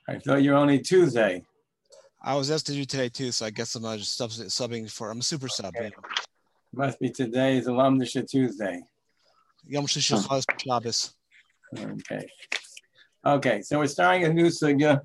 I thought you're only Tuesday. I was asked to do today too, so I guess I'm just subbing for. I'm a super sub. Okay. Must be today's Alumnisha Tuesday. Yom Shlishi Chaz Shabbos. Okay. Okay, so we're starting a new sugya,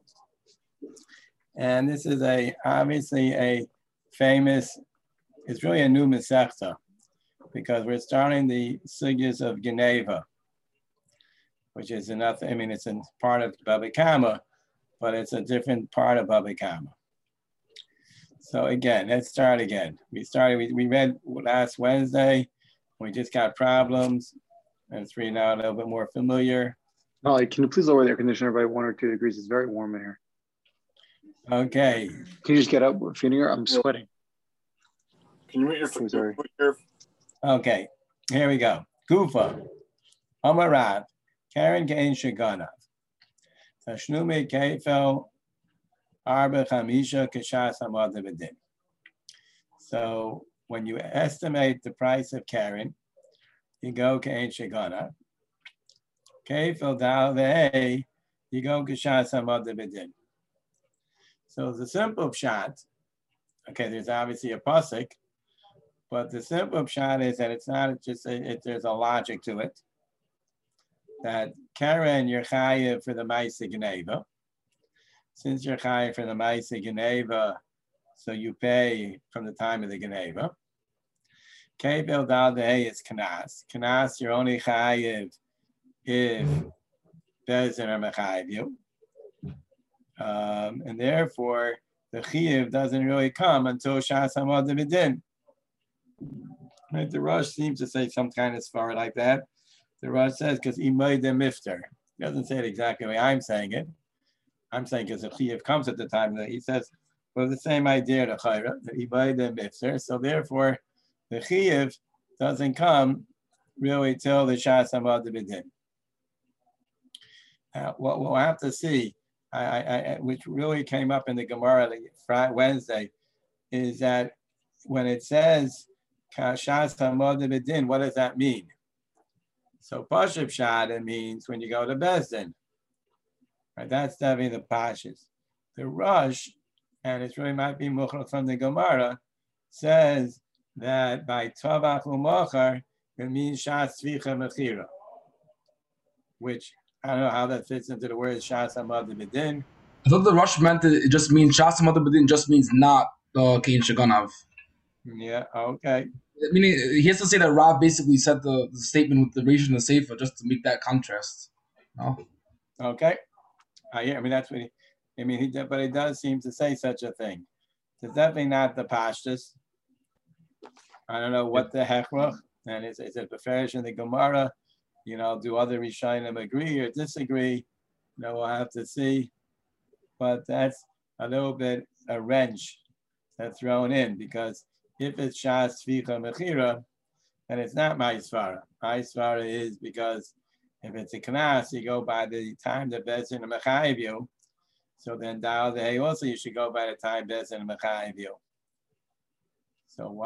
and this is obviously a famous. It's really a new Masechta because we're starting the sugyas of Geneva, which is another. I mean, it's a part of Baba Kama, but it's a different part of Baba Kama. So again, let's start again. We read last Wednesday. We just got problems. It's reading now a little bit more familiar. Molly, can you please lower the air conditioner by 1 or 2 degrees? It's very warm in here. Okay. Can you just get up? I'm sweating. Can you mute your phone? Sorry. Okay, here we go. Kufa, Amarav, Karen Gain Shaganav, Tashnume Kefel, Arba Chamisha Kashas Hamadabedin. So when you estimate the price of Karen, you go Kain Shaganav. Kefel Dal Ve'e, you go Kashas Hamadabedin. So the simple shot, okay, there's obviously a pasuk, but the simple shot is that it's not just, there's a logic to it. That Karen, you're chayiv for the Maisa Geneva. Since you're chayiv for the Maisa Geneva, so you pay from the time of the Geneva. Kebel Dal De'e is Kanas. Kanas, you're only chayiv if Bezin are mechayiv you. And therefore, the chiyuv doesn't really come until Shas Hamad B'din. Right? The Rosh seems to say some kind of svara like that. The Rosh says because imay de mifter. He doesn't say it exactly the way I'm saying it. I'm saying because the chiyuv comes at the time that he says, well, the same idea to chayra, the imay de mifter. So therefore, the chiyuv doesn't come really till the Shas Hamad B'din. What we'll have to see, which really came up in the Gemara Friday, Wednesday, is that when it says Kashas Hamad B'din, what does that mean? So Pashup Shada means when you go to Bezdin. Right, that's definitely the Pashas. The Rush, and it really might be Mukhra from the Gemara, says that by Tavach U'Machar, it means Shas Tzvicha Mechira, which I don't know how that fits into the word Shas Hamad B'din. I thought the Rush meant that it just means Shas Hamad B'din just means not Kain Shaganav. Yeah, okay. Meaning he has to say that Rav basically said the statement with the Reish and the Sefer just to make that contrast. No? Okay. I mean, that's what he did, but it does seem to say such a thing. It's definitely not the Pashtus. I don't know what the Hechrach, and is it Beferish in the Gemara? You know, do other Rishonim agree or disagree? You know, we'll have to see. But that's a little bit a wrench that's thrown in because if it's Shas Tzvicha Mechira, then it's not Ma'isvara. Ma'isvara is because if it's a Knas, you go by the time the Bezin and Mechayiv you. So then Dal De'e also you should go by the time Bezin and Mechayiv you. So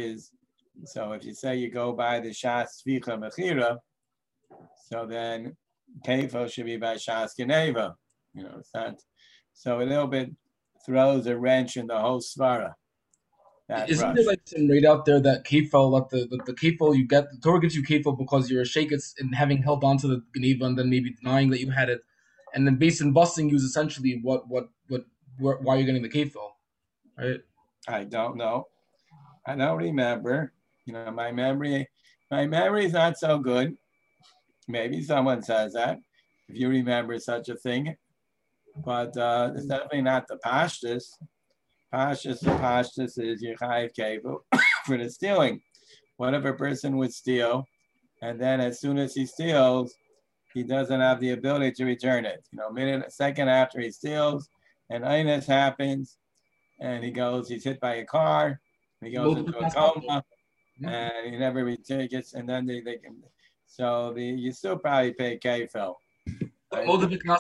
so if you say you go by the Shas Tzvicha Mechira, so then Kefo should be by Shas Geneva. You know, it's not. So a little bit throws a wrench in the whole svara. Isn't there like some right out there that kefil, like the kefil you get, the Torah gives you kefil because you're a sheiketz and having held on to the Geneva and then maybe denying that you had it, and then based on busting you is essentially why you're getting the kefil, right? I don't know. I don't remember. You know, my memory is not so good. Maybe someone says that if you remember such a thing, but it's definitely not the Pashtus. The Pashtus is your chayiv kevu for the stealing. Whatever person would steal, and then as soon as he steals, he doesn't have the ability to return it. You know, a second after he steals, and Inus happens, and he's hit by a car, he goes into a coma, and he never returns, and then they can. So you still probably pay kefil. No,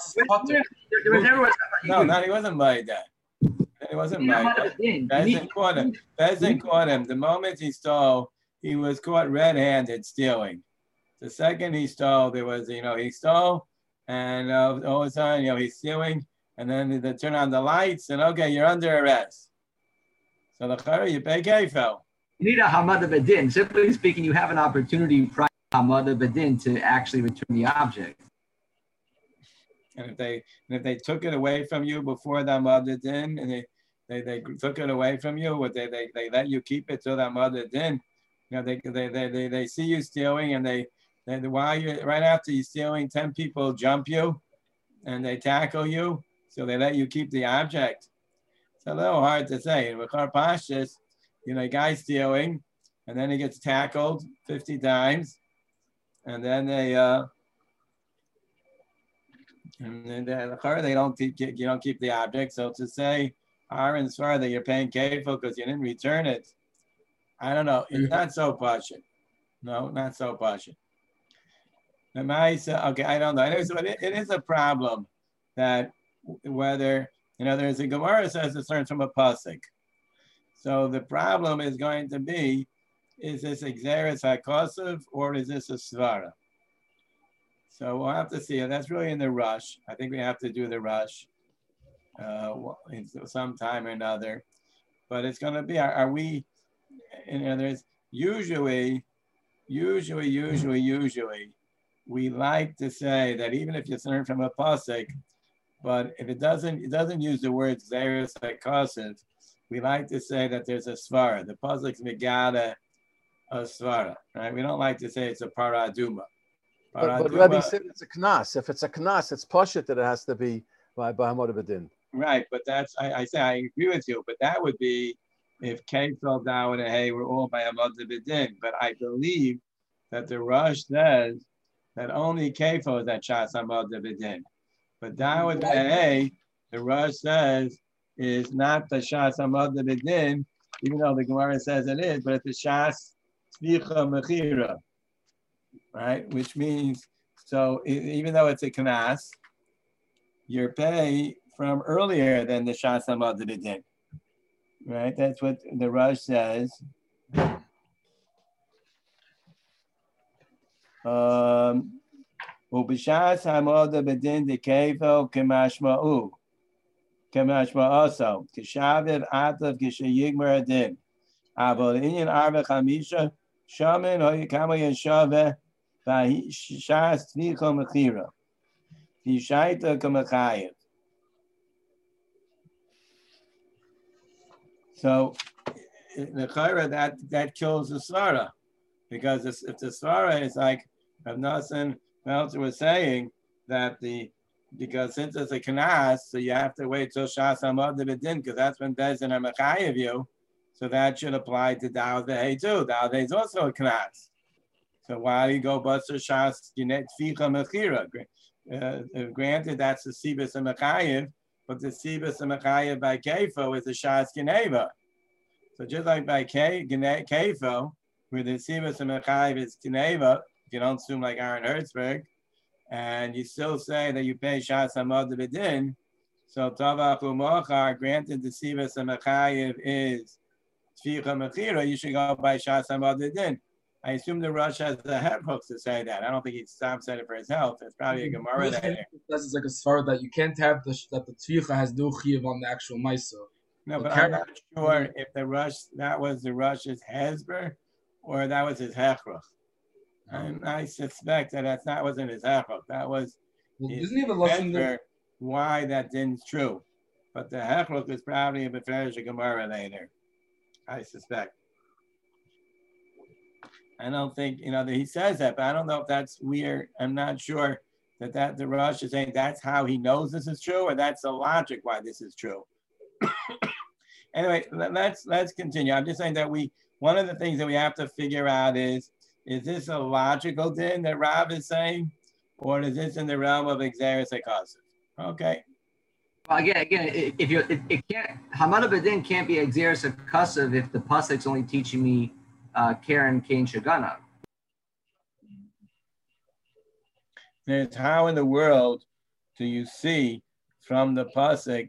he wasn't made that. He wasn't made that. Bezin caught him. Bezin caught him. The moment he stole, he was caught red-handed stealing. The second he stole, he stole, and all of a sudden, he's stealing, and then they turn on the lights, and okay, you're under arrest. So the you pay kefil. You need a hamada bedin. Simply speaking, you have an opportunity prior to hamada bedin to actually return the object. And if they took it away from you before the hamada din, and they took it away from you, but they let you keep it till the hamada din, you know, they see you stealing, and they while you right after you stealing, 10 people jump you, and they tackle you, so they let you keep the object. It's a little hard to say. In Rechar Pashtus, you know, a guy stealing, and then he gets tackled 50 times, and then they don't keep you don't keep the object. So to say Aaron Svar that you're paying kefil because you didn't return it, I don't know. It's not so pashut. No, not so pashut. Okay, I don't know. Anyway, so it is a problem that whether, you know, there's a Gemara says it starts from a pasuk. So the problem is going to be, is this Exeris HaKosav or is this a Svara? So we'll have to see. That's really in the rush. I think we have to do the rush some time or another. But it's going to be, are we, you know, there's usually, we like to say that even if you learn from a pasuk, but if it doesn't use the word Exeris HaKosav, we like to say that there's a svara. The pasuk's megada a svara, right? We don't like to say it's a paraduma. But Rebbe said it's a knas. If it's a knas, it's pashut that it has to be by hamada bedin. Right, but that's I say I agree with you. But that would be if K fell down and hey, we're all by hamada bedin. But I believe that the Rush says that only Kefo is at Shas hamada bedin. But down with hey, the Rush says is not the Shas hamada bedin, even though the Gemara says it is, but it's the Shas tzvicha mechira. Right, which means, so even though it's a knas, you're pay from earlier than the Shas hamada bedin. Right, that's what the Rush says. Ubishas hamada bedin de kevel kemashma'u also kishaviv atav kishayigmar adin avol inyan arba chamisha shaman hoyikama yeshave. Shas tzvicha mechira, hishaita kamachayev. So the chayra that kills the svara, because if the svara is like Rav Nosson Meltzer was saying that because since it's a knas, so you have to wait till Shas hamada bedin because that's when Bezdin are mechayev you, so that should apply to Da'al V'Hei too. Da'al V'Hei is also a knas. So why do you go Basar Shas Tzvicha Mechira? Granted, that's the Sibas and Mechayev, but the Sibas and Mechayev by Kefo is the Shas Geneva. So just like by Kefo, where the Sibas and Mechayev is Geneva, if you don't assume like Aaron Hertzberg, and you still say that you pay Shas hamada bedin, so Tavach U'Mochar, granted the Sibas and Mechayev is Tzvicha Mechira, you should go by Shas hamada bedin. I assume the Rush has the headhooks to say that. I don't think he stops at it for his health. It's probably a Gemara there. It's like a svara that you can't have that the tzvicha has no chiyuv on the actual ma'isa. No, but I'm not sure if the Rush, that was the Rush's hezber or that was his hechruch. And I suspect that wasn't his hechruch. That was his hezber, why that didn't true. But the hechruch is probably a beferish Gemara later, I suspect. I don't think, that he says that, but I don't know if that's weird. I'm not sure that the Rush is saying that's how he knows this is true, or that's the logic why this is true. Anyway, let's continue. I'm just saying that one of the things that we have to figure out is this a logical din that Rav is saying, or is this in the realm of Exeris HaKosav? Okay. Well, again, it can't, hamada bedin can't be Exeris HaKosav if the pasuk's only teaching me Karen Kane Shagana. It's how in the world do you see from the pasuk?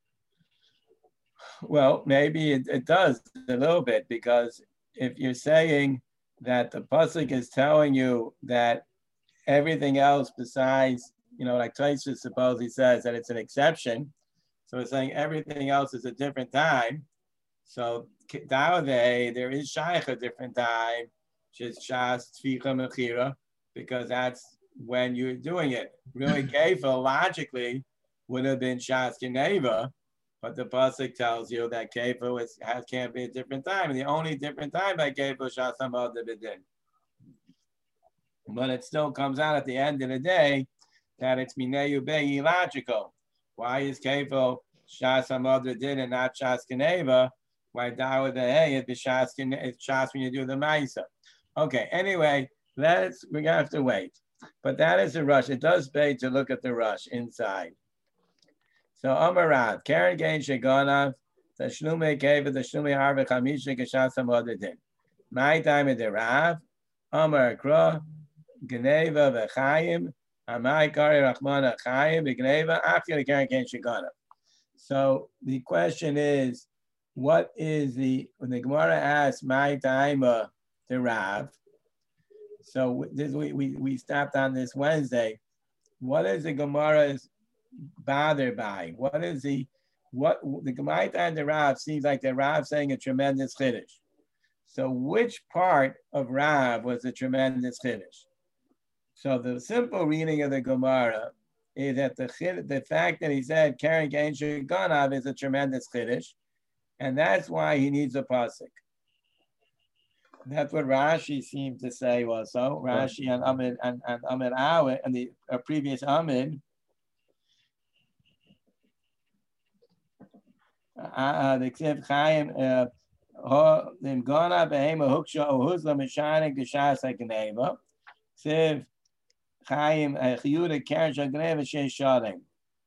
Well, maybe it does a little bit, because if you're saying that the pasuk is telling you that everything else besides like Tosfos supposedly says that it's an exception. So it's saying everything else is a different time. So Daweh, there is Shaykh a different time, just Shas Tficha Mechira, because that's when you're doing it. Really, Kefil logically would have been Shas Geneva, but the pasuk tells you that Kefil can't be a different time, and the only different time by Kefil Shas Hamad B'Din. But it still comes out at the end of the day that it's Minei Ubei illogical. Why is Kefil Shas Hamad B'Din and not Shas Geneva? Why Daweh the Hey it's Shas when you do the Maisa? Okay. Anyway, we're gonna have to wait. But that is the rush. It does pay to look at the rush inside. So Amarav, Karen Gain Shegonav, Tashlume Keva, Tashlume Harve Chamisha Geshas Hamodadin. My time of the Rav, Amar Kra, Geneva Vechayim, Amai Kari Rachmana Chayim, Geneva, after Karen Gain Shegonav. So the question is, what is when the Gemara asks my time of the Rav? So this, we stopped on this Wednesday. What is the Gemara bothered by? What the Gemara and the Rav seems like the Rav saying a tremendous chiddush. So which part of Rav was a tremendous chiddush? So the simple reading of the Gemara is that the fact that he said Karen Gain Sheganav is a tremendous chiddush, and that's why he needs a pasuk. That's what Rashi seemed to say also. Rashi and Amid and Awed and the previous Amid. The Ksiv Chaim Lim Gona Behema Huksha Ohuzla Mishanik Geshas Hagneva. Ksiv Chaim Chiyuda Karen Shagneva Sheshadim.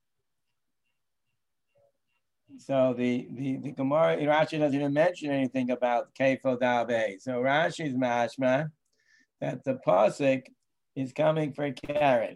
So the Gemara, Rashi doesn't even mention anything about Kefil Daweh. So Rashi's mashma that the pasuk is coming for Karen.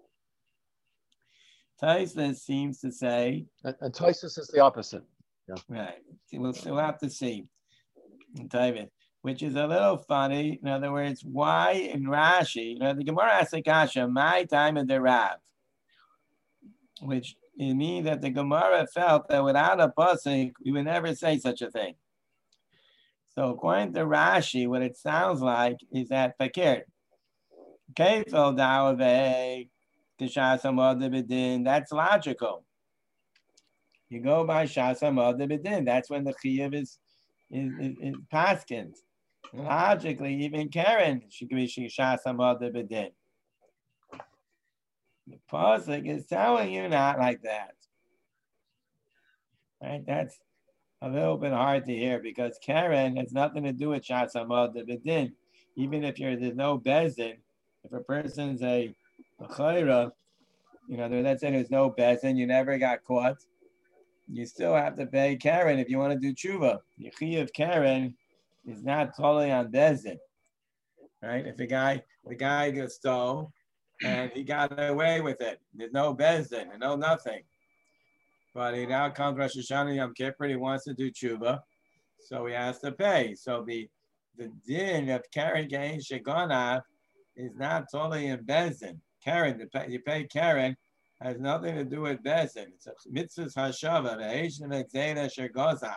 Tosfos seems to say, and Tosfos is the opposite. Yeah. Right. We'll have to see. Which is a little funny. In other words, why in Rashi? The Gemara asks the kasha, my time of the Rav, which it means that the Gemara felt that without a pasuk, we would never say such a thing. So according to Rashi, what it sounds like is that Fakir, Kefil Daweh, Kishas Hamad B'Din, that's logical. You go by Shas Hamad B'Din, that's when the Chiyuv is paskins. Logically, even Karen should be Shas Hamad B'Din. The pasuk is telling you not like that. Right? That's a little bit hard to hear because Karen has nothing to do with Shas Hamad B'Din. Even if there's no bezin, if a person's a chayra, let's say there's no bezin, you never got caught, you still have to pay Karen if you want to do tshuva. The chiyuv of Karen is not totally on bezin, right? If the guy gets stole, and he got away with it. There's no bezdin and no nothing. But he now comes Rosh Hashanah Yom Kippur. He wants to do tshuva, so he has to pay. So the din of Karen Gain Shegonav is not totally in bezdin. Karen, you pay Karen has nothing to do with bezdin. It's a mitzvah hashava, the Eishim Exeda Shegozal.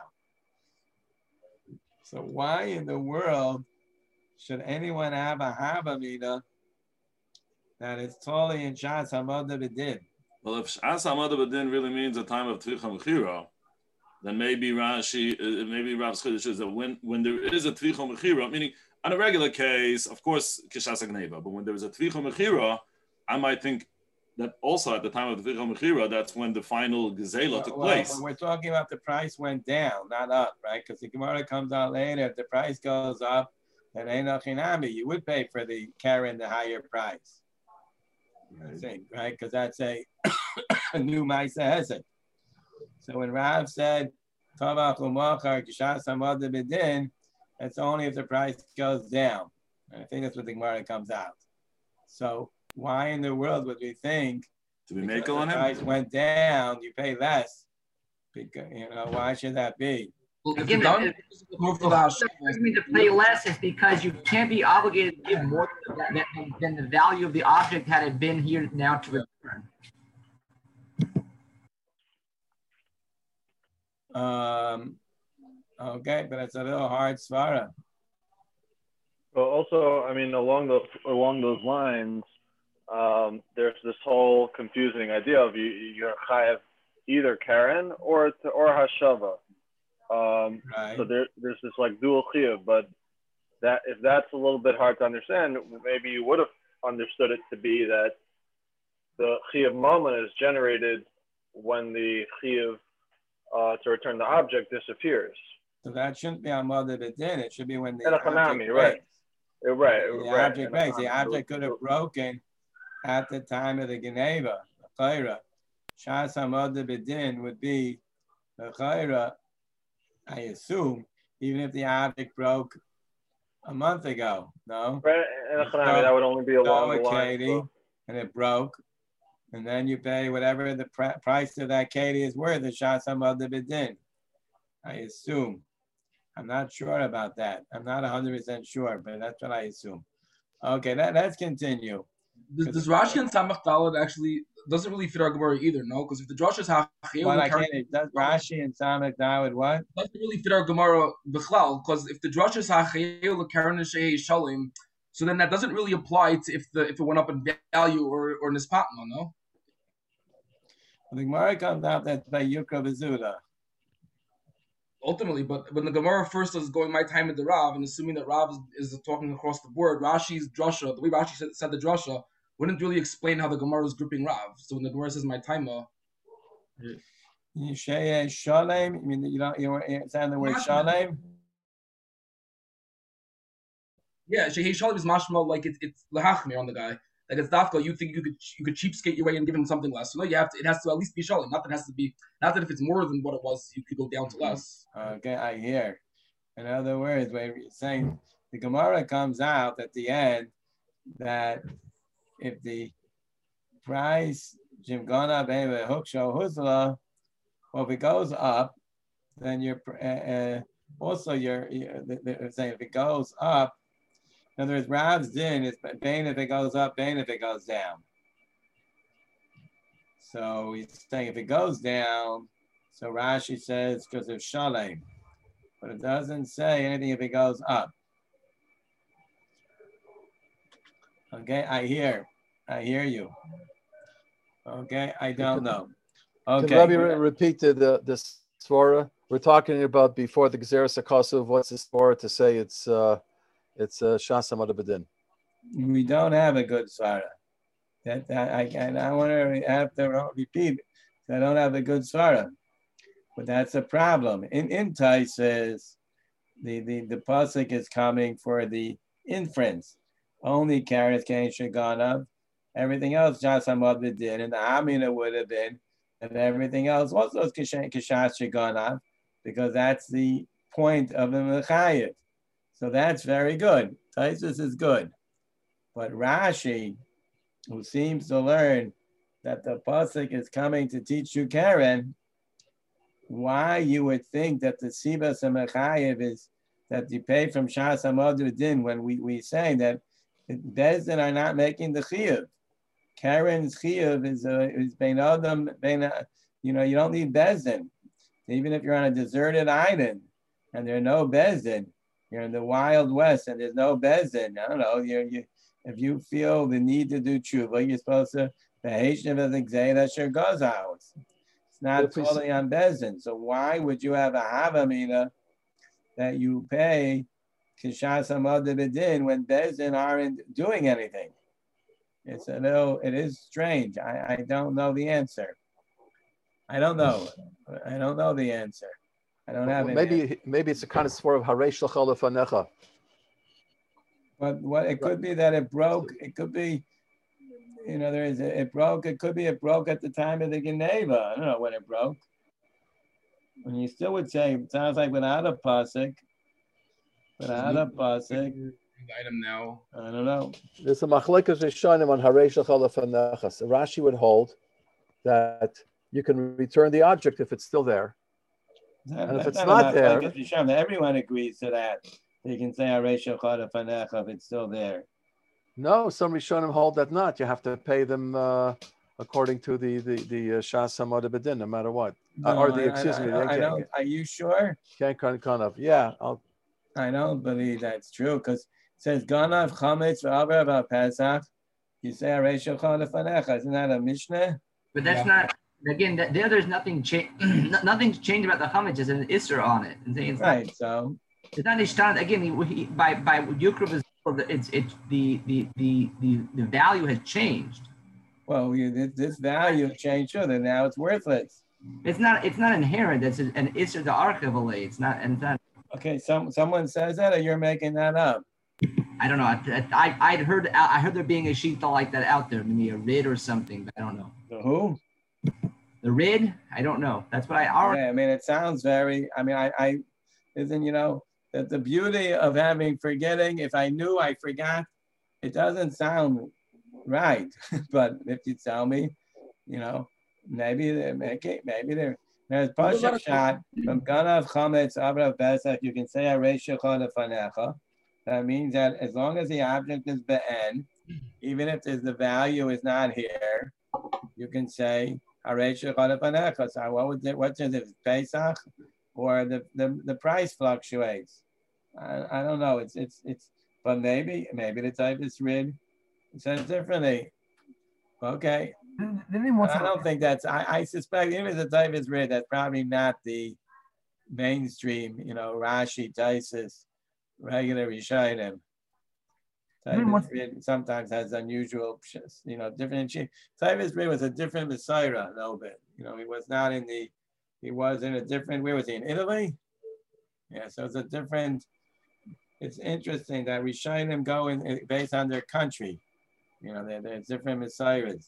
So why in the world should anyone have a havamina that it's totally in Shas Hamad B'Din? Well, if Shas Hamad B'Din really means a time of Tvicha Mechira, then maybe Rav's Chiddush is that when there is a Tvicha Mechira, meaning on a regular case, of course, Kishas Agneva, but when there is a Tvicha Mechira, I might think that also at the time of the Tvicha Mechira, that's when the final Gezela took place. We're talking about the price went down, not up, right? Because the Gemara comes out later, if the price goes up, then Einach Hinami, you would pay for the Karen the higher price. Right? Because that's a new Maisa Hesed. So when Rav said, that's only if the price goes down. And I think that's what the Gemara comes out. So why in the world would we think to be makel on him? Price went down, you pay less? Because why should that be? Well, if Again, you're done, it- go for the What hashava. brings me to pay less is because you can't be obligated to give more than the value of the object had it been here now to return. Okay, but it's a little hard svara. Well, also, I mean, along those lines, there's this whole confusing idea of you're chayav either Karen or hashava. Right. So there's this like dual chiyuv, but that if that's a little bit hard to understand, maybe you would have understood it to be that the chiyuv moment is generated when the chiyuv to return the object disappears. So that shouldn't be on mother b'din. It should be when the Enochanami, object right. breaks. The Right. object breaks. The object could have broken at the time of the Geneva, the Chayra. Shas HaModeh B'Din would be the Chayra, I assume, even if the object broke a month ago, no? Right, and that would only be along the line. Katie, and it broke, and then you pay whatever the price of that Katie is worth, the Shas HaModeh B'Din. I assume. I'm not sure about that. I'm not 100% sure, but that's what I assume. Okay, let's continue. Does Rashi and Samach Daled actually doesn't really fit our Gemara either, no? Because if the Drush is Hachayil, Well, does Rashi and Samach Daled what? Doesn't really fit our Gemara Bichlal, because if the Drush is Hachayil, Karen and Shei Shalim, so then that doesn't really apply to if it went up in value or Nispatma, no? Well, the Gemara comes out that by Yukra V'Zuda. Ultimately, but when the Gemara first is going my time in the Rav, and assuming that Rav is talking across the board, Rashi's drasha, the way Rashi said the drasha, wouldn't really explain how the Gemara is gripping Rav. So when the Gemara says my timer, Shei Shalem, you mean you don't sound the word Shalem? Yeah, Shei Shalem is mashma like it's lahachmir on the guy. Like it's dafka, you think you could cheapskate your way and give him something less. So no, it has to at least be shalom. Not that if it's more than what it was, you could go down to less. Okay, I hear. In other words, when you're saying the Gemara comes out at the end that if the price Jim Gona Beva Huksho Huzla, well, if it goes up, then you're also you're saying if it goes up. In other words, Rav's din is Bain if it goes up, Bain if it goes down. So he's saying if it goes down, so Rashi says because of Shalem, but it doesn't say anything if it goes up. Okay, I hear you. Okay, I don't know. Okay. Can Rabbi repeat the svara? We're talking about before the Gezeres HaKosov. What's the svara to say it's Shas HaModeh B'Din? We don't have a good svara. I want to have to repeat. I don't have a good svara, but that's a problem. In Tai says the pasuk is coming for the inference. Only Karet Kain Shaganav. Everything else Shas HaModeh B'Din, and the Amina would have been, and everything else also is Kishas Shaganav, because that's the point of the Mechayev. So that's very good. Taisus is good. But Rashi, who seems to learn that the pasuk is coming to teach you Karen, why you would think that the Sibas HaMechayev is that you pay from Shas HaModeh B'Din when we say that Bezdin are not making the Chiyuv. Karen's Chiyuv is Bein Adam, you don't need Bezdin. Even if you're on a deserted island and there are no Bezdin, you're in the Wild West and there's no Bezdin. I don't know. If you feel the need to do tshuva, you're supposed to beheshnev as exeda sher gozhaus. It's not totally on Bezdin. So why would you have a havamina that you pay kishas HaModeh B'Din when Bezdin aren't doing anything? It is strange. I don't know the answer. I don't know the answer. I don't have it. Maybe it's a kind of svara of Harei Shlachal Lefanecha. But what it could be that it broke. It could be, it broke. It could be it broke at the time of the Geneva. I don't know when it broke. And you still would say it sounds like without a pasuk. Item now. I don't know. There's a machlekes rishonim on Harei Shlachal Lefanecha. So Rashi would hold that you can return the object if it's still there. And if it's not there, everyone agrees to that. You can say Aresha Chada Fanecha if it's still there. no, some Rishonim hold that not. You have to pay them according to the Shas Hamad B'Din, no matter what. Or the Are you sure? Can't kind of. Yeah, I don't believe that's true because it says Ganav Chametz v'Aver Pesach. You say Aresha Chada Fanecha. Isn't that a Mishnah? But that's not. Again, there's nothing nothing's changed about the chametz. There's an isser on it. It's right. Not, so it's not ishtan. Again, by Yukrev, the value has changed. Well, this value changed. Sure, then now it's worthless. It's not inherent. It's an isser to archivally. It's not. Okay, someone says that, or you're making that up. I don't know. I heard there being a shita like that out there, maybe a rid or something, but I don't know. The who? The rid? I don't know. That's what I already. Yeah, I mean, it sounds very. I mean, I isn't that the beauty of forgetting. If I knew, I forgot. It doesn't sound right, but if you tell me, maybe they make it. Maybe there's Pashup shot from Ganav Chametz Avrav Pesach. You can say Aresha Chada Fanecha. That means that as long as the object is be'en, even if the value is not here, you can say Aresha Chada Fanecha. So what's it? Pesach, or the price fluctuates. I don't know. It's but maybe the type is rid. It says differently. Okay. I don't think that's. I suspect even if the type is rid, that's probably not the mainstream. Rashi, Taisus, regular Rishonim. Sometimes has unusual, different. Tavis Rid was a different Messiah a little bit. He was not he was in a different, where was he, in Italy? Yeah, so it's a different, it's interesting that Rishonim go based on their country. They're different Messiahs.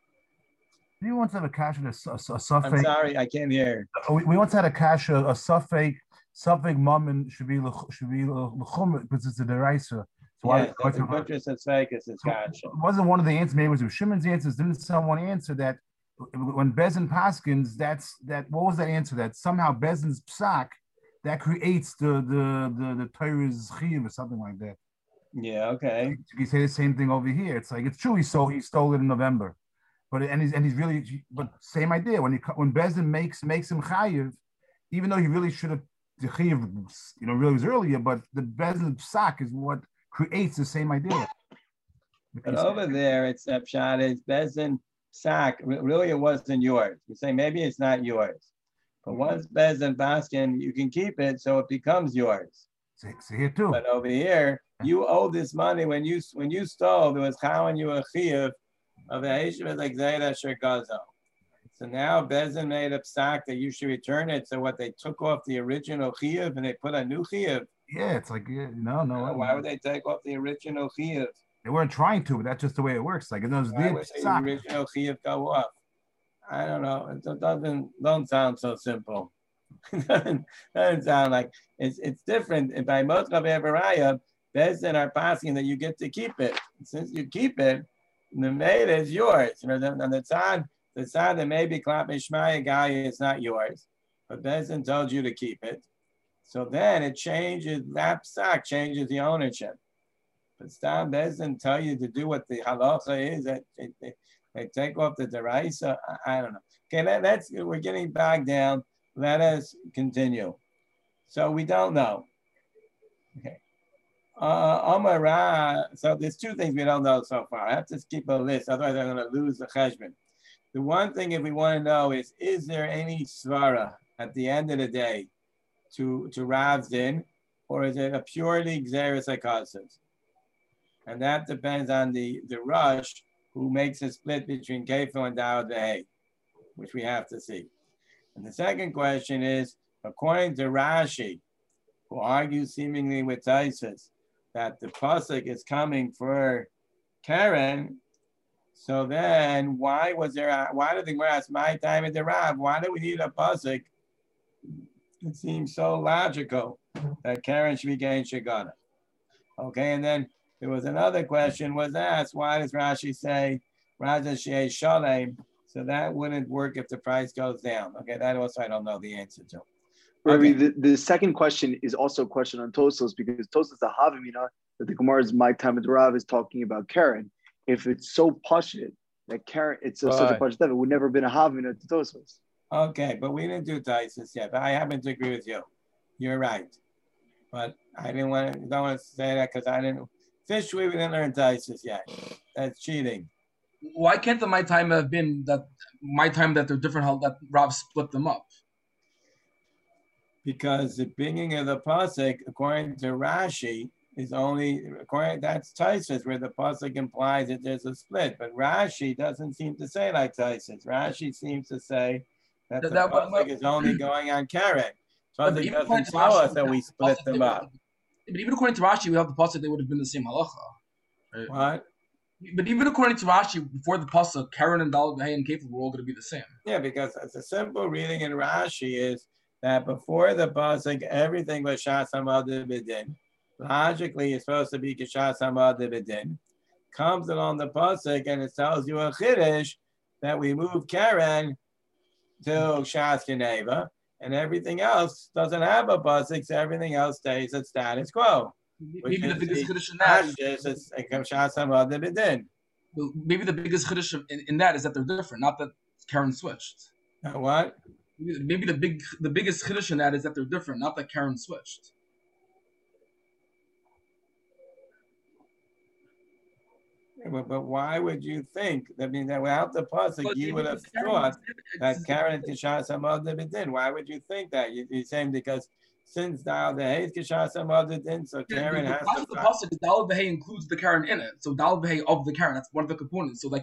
We once had a kasha, a suffix. I'm sorry, I can't hear. We once had a kasha, a suffix mammon should be l'chum because it's a deraisa. So yes, that's a buttress and tzvekis is kasha. Wasn't one of the answers, maybe it was Shimon's answers, didn't someone answer that when Bezin Paskins, what was that answer? That somehow Bezin's psak, that creates the Torah's chiyuv or something like that. Yeah, okay. You say the same thing over here. It's like, it's true he stole it in November. But he's really, but same idea. When Bezin makes him chayiv, even though he really should have, the chayiv, really was earlier, but the Bezin psak is what creates the same idea. But over there, it's pshat is Bezin psak. Really, it wasn't yours. You say maybe it's not yours, but once Bezin Baskin, you can keep it, so it becomes yours. See here too. But over here, you owe this money when you stole. There was chawin you a chiyuv of the Yeshiva like Zayda Shergazo. So now Bezin made a psak that you should return it. So what, they took off the original chiyuv and they put a new chiyuv? Yeah, it's like, no. Why would they take off the original chiyuv? They weren't trying to, but that's just the way it works. Like, why would the original chiyuv go off? I don't know. It don't sound so simple. It doesn't sound like it's different. And by most of Evaraya, Bezin are passing that you get to keep it. Since you keep it, the maid is yours. And the tzad that maybe Klap Mishmaya guy is not yours, but Bezin told you to keep it. So then it changes, that psak changes the ownership. But Stam Bezin tell you to do what the halacha is, that they take off the deraisa. I don't know. Okay, we're getting bogged down. Let us continue. So we don't know. Okay. So there's two things we don't know so far. I have to keep a list, otherwise I'm going to lose the cheshbon. The one thing, if we want to know, is there any svara at the end of the day to Rav's din, or is it a purely Gzeres HaKasav? And that depends on the Rush, who makes a split between Kefil and Dawud V'Hei, which we have to see. And the second question is, according to Rashi, who argues seemingly with Taisus, that the pasuk is coming for Karen, so then why did the Gemara ask my time at the Rav? Why do we need a pasuk? It seems so logical that Karen should be getting Shagana. Okay, and then there was another question was asked, why does Rashi say Raja Shei Shalem? So that wouldn't work if the price goes down. Okay, that also I don't know the answer to. Rabbi, the second question is also a question on Tosfos because Tosfos is a Havamina that the Gemara's My Time with Rav is talking about Karen. If it's so pashut that Karen, it's such a pashut that it would never have been a Havamina to Tosfos. Okay, but we didn't do Taisus yet. But I happen to agree with you. You're right. But I don't want to say that because I didn't. Fish, we didn't learn Taisus yet. That's cheating. Why can't the My Time have been that My Time that they're different? How that Rav split them up? Because the beginning of the pasuk, according to Rashi, is only that's Taisus, where the pasuk implies that there's a split. But Rashi doesn't seem to say like Taisus. Rashi seems to say that the pasuk is only going on Karen. Pasuk doesn't tell us that we split them up. But even according to Rashi, we have the pasuk; they would have been the same halacha. Right? What? But even according to Rashi, before the pasuk, Karen and Daled B'Hei and Kefil were all going to be the same. Yeah, because it's a simple reading in Rashi is that before the pasuk, everything was Shas Hamad B'Din. Logically, it's supposed to be Kishas Hamad B'Din. Comes along the pasuk and it tells you a chiddush that we move Karen to Shas Geneva, and everything else doesn't have a pasuk, so everything else stays at status quo. Maybe the biggest chiddush in that is Shas Hamad B'Din. Maybe the biggest chiddush in that is that they're different, not that Karen switched. What? Maybe the biggest chiddush in that is that they're different, not that Karen switched. But why would you think? I mean, that without the pasuk, you would have thought that Karen Kishas Hamad B'Din. Why would you think that? You're saying because since Daled B'Hei is Kishas Hamad B'Din, so Karen has to. The pasuk is Daled B'Hei includes the Karen in it, so Daled B'Hei of the Karen. That's one of the components. So like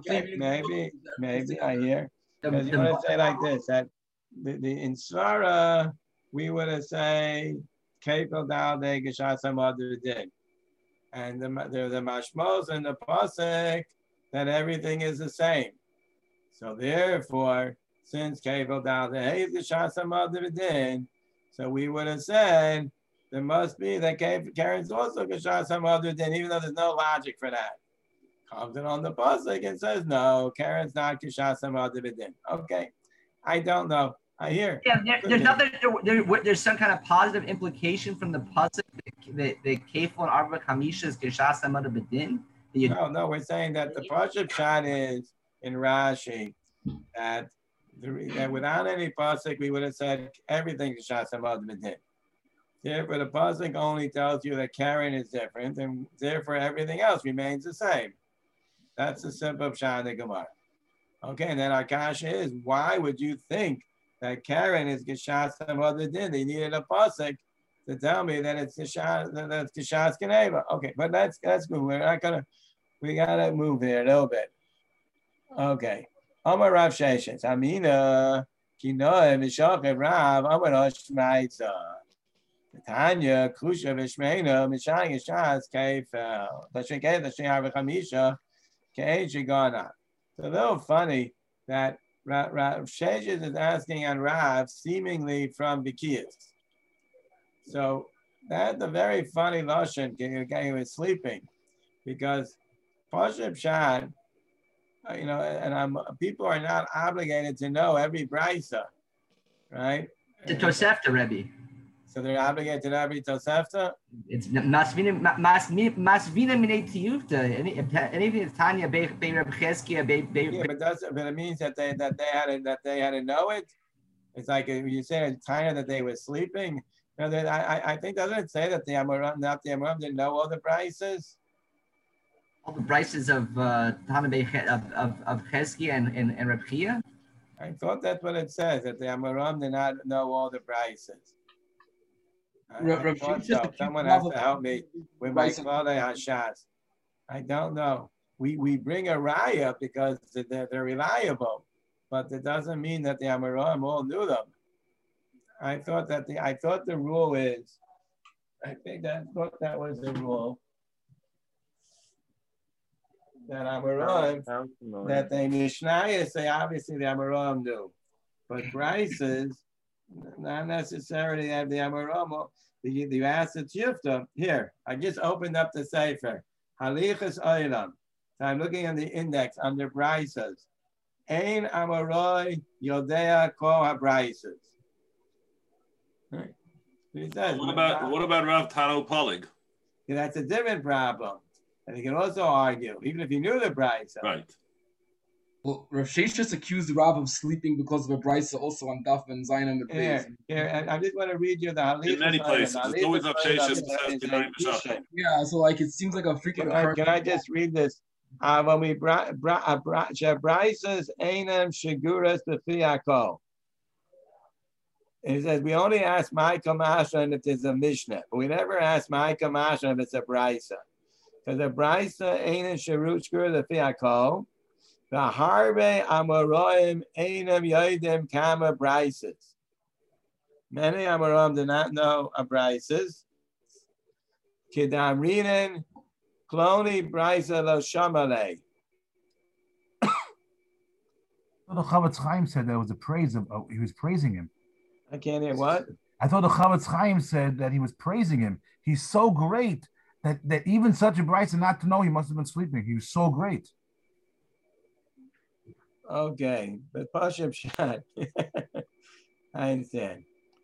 maybe I hear. Because you want to say like this, that the in Svara, we would have say Kefil Daled B'Hei Kishas Hamad B'Din. And the mashmos and the pasuk that everything is the same. So therefore, since Kefil Daled B'Hei is Kishas Hamad B'Din, so we would have said there must be that Karen's also Kishas Hamad B'Din, even though there's no logic for that. Comes in on the pasuk and says no, Karen's not Kishas Hamad B'Din. Okay, I don't know. I hear. Yeah, there's some kind of positive implication from the pasuk that Kefil and Arba Kamisha is Kishas Hamad B'Din. No, we're saying that the pasuk shot is in Rashi that without any pasuk we would have said everything Kishas Hamad B'Din. Therefore, the pasuk only tells you that Karen is different, and therefore everything else remains the same. That's the simple pshat of the Gemara. Okay, and then our kasha is, why would you think that Karen is Kishas Hamad B'Din? They needed a pasuk to tell me that it's Kishas Geneva. Okay, but that's good. We gotta move here a little bit. Okay. Amar Rav Sheshes. Amina Kinoy Mishachev Rav Amar Oshmaitza. Tanya Kusha Vishmeina Mishang Shas Kefel. Tashikeh Tashiyar V'Chamisha Ke'Eshigana. It's a little funny that Rav Sheshes is asking on Rav seemingly from Bikiyas. So that's a very funny lashon. He was sleeping because Pashup Shad, and people are not obligated to know every brisa, right? The Tosefta Rebbe. So they're obligated to know every Tosefta. It's masvina minei tiyufta. Anything that's Tanya be Reb Cheskia be. Yeah, but it means that they had to know it. It's like you say Tanya that they were sleeping. I think doesn't it say that the Amoram didn't know all the brises? All the brises of of Cheskia and Reb Chia? I thought that's what it says, that the Amoram did not know all the brises. I thought so. Someone has to help me with my Kvalei Hashas. I don't know. We bring a raya because they're reliable, but it doesn't mean that the Amoram all knew them. I thought the rule is, I thought that was the rule that Amoram, that they Mishnayos say obviously the Amoram knew, but brises not necessarily have the Amoram. You asked the Tifta here. I just opened up the Sefer Halichas Olam. So I'm looking at the index under brises. Ein Amoroi Yodea Ko HaBrises. Right. He says, What about Rav Tano Polig? Yeah, that's a different problem. And he can also argue, even if he knew the brisa. Right. Well, Rav Sheshes accused Rav of sleeping because of a brisa also on Daf and Zainam at Here, and I just want to read you the Halichas. In many places, it's always Rav Sheshes says behind the Yeah, so like it seems like a frequent occurrence. Can I just read this? When we brisas einam shiguras b'fiyako. It says we only ask Micah Mashran if there's a Mishnah, but we never ask Micah Mashran if it's a brisa. Because the brisa einam shirut shgur the fiyako. The harbe amoraim einam yoidim kama brisas. Many amoraim do not know a brisas. Kidamrinen Kloni brisa lo shamale. The Chavetz Chaim said that was a praise of. He was praising him. I can't hear what. I thought the Chavetz Chaim said that he was praising him. He's so great that even such a brisa not to know he must have been sleeping. He was so great. Okay, but Pashup Shad. I understand.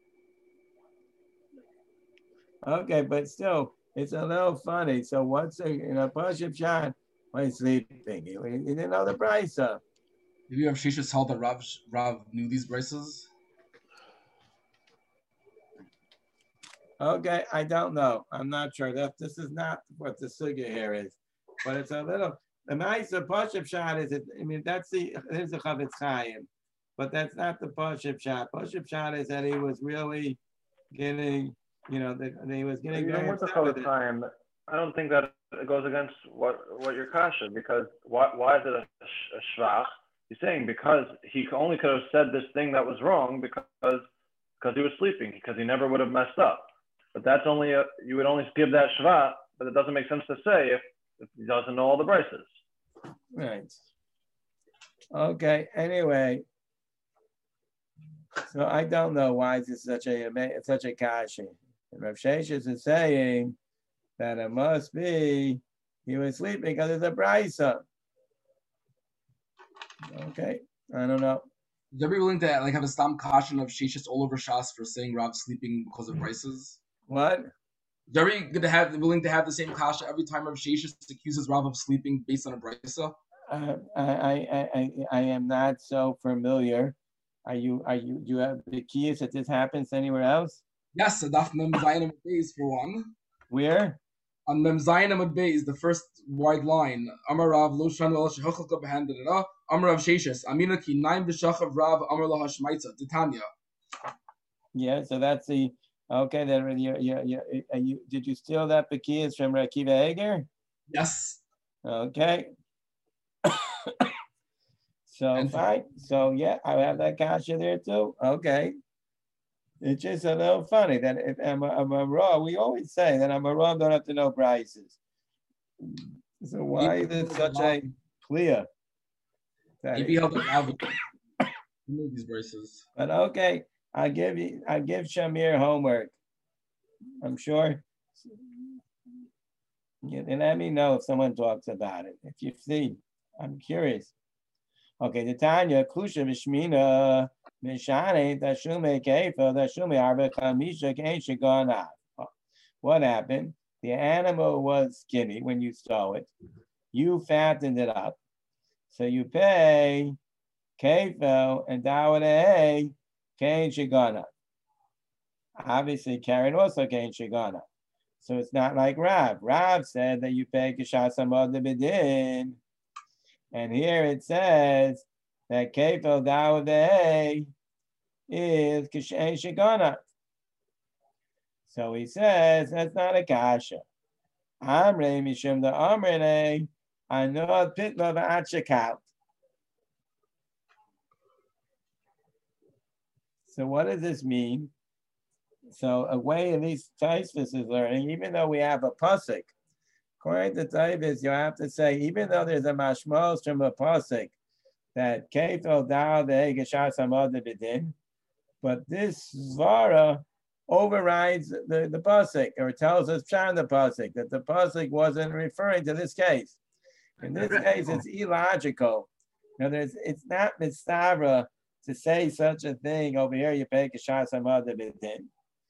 Okay, but still, it's a little funny. So what's Pashup Shad? Why he's sleeping? He didn't know the brisa. Maybe Rav Sheshes held that Rav knew these brisas. Okay, I don't know. I'm not sure. This is not what the sugya here is, but it's a little. The Ma'aser Pashup Shad is. That's the Chavetz Chaim, but that's not the Pashup Shad. Pashup Shad is that he was really getting, that he was getting. Even with the Chavetz Chaim, I don't think that it goes against what your kasha, because why is it a shvach? He's saying because he only could have said this thing that was wrong because he was sleeping, because he never would have messed up. But that's only you would only give that shvach, but it doesn't make sense to say if he doesn't know all the brises. Right. Okay. Anyway, so I don't know why this is such a kashi. Rav Sheshes is saying that it must be he was sleeping because it's a brisa. Okay, I don't know. Would you be willing to have a stam caution of Sheshes all over Shas for saying Rav sleeping because of brisas? What? Are we willing to have the same kasha every time Rav Sheshes accuses Rav of sleeping based on a brisa? I am not so familiar. Do you have the keys that this happens anywhere else? Yes, Daf Mem Zayin Amud Beis for one. Where? On Mem Zayin Amud Beis, the first wide line. Amar Rav Lo Shanu El Shehochalka Behanded It. Amar Rav Sheshes Amina Ki Naim B'Shachav Rav Amar Lo Hashmaitza Titania. Yeah, so that's the. Okay, then did you steal that Bekiyas from Rakiva Eger? Yes. Okay. So fine. So yeah, I have that kasha there too. Okay. It's just a little funny that if I'm a raw, we always say that I'm a raw, don't have to know prices. So why is it such a clear? Maybe help out these braces. But okay. I give Shamir homework. I'm sure. And let me know if someone talks about it. If you see, I'm curious. Okay, the Tanya Kusha Vishmina Mishane Dashume Kefa Dashume Arba Kamisha Shagana. What happened? The animal was skinny when you stole it. You fattened it up. So you pay Kefel and Dawada Kain Shigana. Obviously, Karen also Kain Shigana. So it's not like Rav. Rav said that you pay Kishas Amad the Bedin. And here it says that Kefel Daweh is Kishain Shigana. So he says that's not a kasha. Amre Mishum the Amrene, I know Pitla V'Achakal. So what does this mean? So a way in these Taisvis is learning, even though we have a pasuk, according to Taisvis, you have to say, even though there's a mashmos from a pasuk that Kefel Dao the Geshas Hamad B'Din, but this Zvara overrides the pasuk, or tells us from the pasuk that the pasuk wasn't referring to this case. In this case, it's illogical. In other words, it's not mistavra to say such a thing over here. You pay Kishas Hamad B'Din.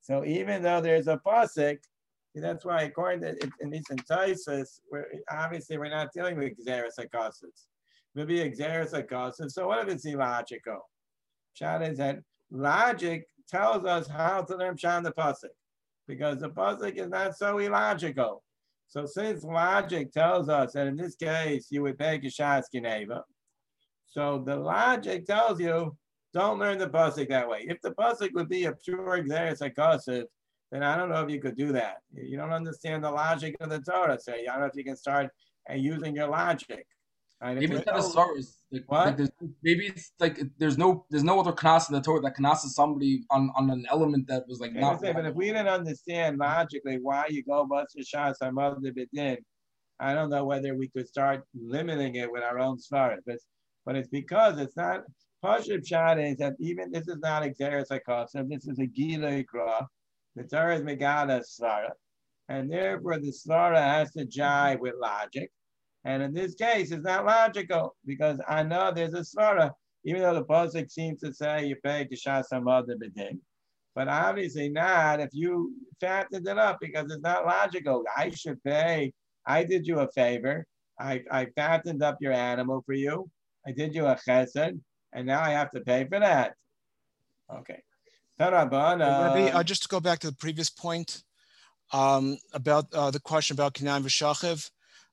So even though there's a pasuk, that's why according to in these entices, obviously we're not dealing with Xeris Akasis. We'll be Xeris Akasis. So what if it's illogical? Pshat is that logic tells us how to learn Pshat in the pasuk, because the pasuk is not so illogical. So since logic tells us that in this case you would pay Kishas Geneva, so the logic tells you don't learn the pasuk that way. If the pasuk would be a pure Xeris Akasis, then I don't know if you could do that. You don't understand the logic of the Torah. So I don't know if you can start using your logic. Right? Maybe it's not a source. Maybe it's like there's no other knas in the Torah that knas somebody on an element that was like not. But if we didn't understand logically why you go bust shas hamad b'din, I don't know whether we could start limiting it with our own svarah. But it's because it's not. Pashut pshat is that even this is not Xeris Akasim. This is a Gila Ikra. The Torah is Megala Svara, and therefore the Svara has to jive with logic. And in this case, it's not logical because I know there's a Svara, even though the pasuk seems to say you pay Kishas Hamad b'din, but obviously not if you fattened it up because it's not logical. I should pay. I did you a favor. I fattened up your animal for you. I did you a chesed, and now I have to pay for that. Okay. Rabbi, just to go back to the previous point about the question about Kinyan v'Shachiv.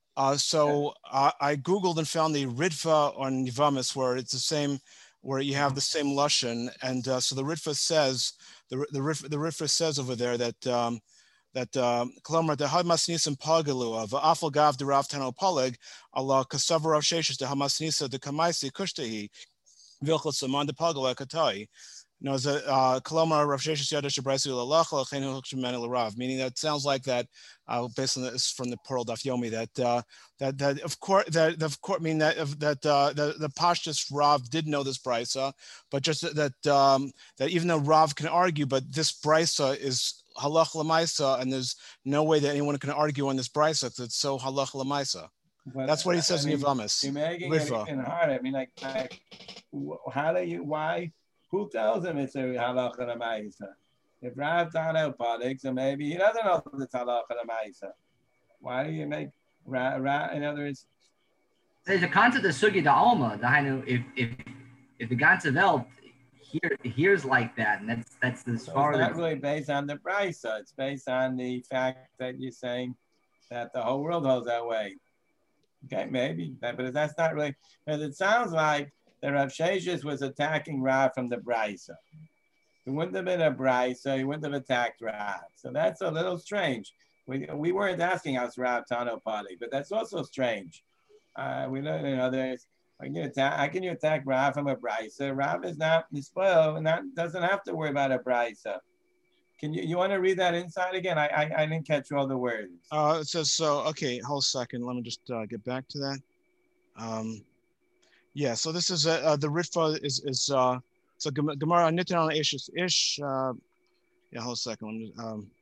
I Googled and found the Ritva on Nivamis where it's the same, where you have the same lashon, and so the Ritva says the Ritva says over there that Kolomar the Hamasnisim Pagalu of Afal Gav the Rav Tano Paleg Allah Kasavar Rav Sheshes the Hamasnisa the Kamaisi Kushtahi Vilchas Saman the Pagala Katai. No, as a Kolomar Rav Sheshes Yadash Braisu Lalacha Lachenu Hukshman Rav, meaning that sounds like that based on this from the Pearl Daf Yomi that of course mean that the Pashtus Rav did know this brisa, but just that even though Rav can argue, but this brisa is halach lamaisa, and there's no way that anyone can argue on this brisa because it's so halach lamaisa. That's what he says in Yavamis. You're making it hard. I mean, like how do you why? Who tells him it's a halacha l'maisa? If Rav Tano Padik, so maybe he doesn't know the halacha l'maisa. Why do you make Rav? In other words, there's a concept of sugi da alma. If the ganze Welt hears like that, and that's the so it's not really based on the brisa. It's based on the fact that you're saying that the whole world holds that way. Okay, maybe, but that's not really because it sounds like that Rav Sheshes was attacking Rav from the brisa. It wouldn't have been a brisa, he wouldn't have attacked Rav. So that's a little strange. We weren't asking us Rav Tano Pali, but that's also strange. We know, there's how can you attack Rav from a brisa? Rav is not spoiled and doesn't have to worry about a brisa. Can you want to read that inside again? I didn't catch all the words. It says so. Okay, hold a second. Let me just get back to that. Yeah, so this is the Ritva is so Gemara Nitin Ish. Yeah, hold a second.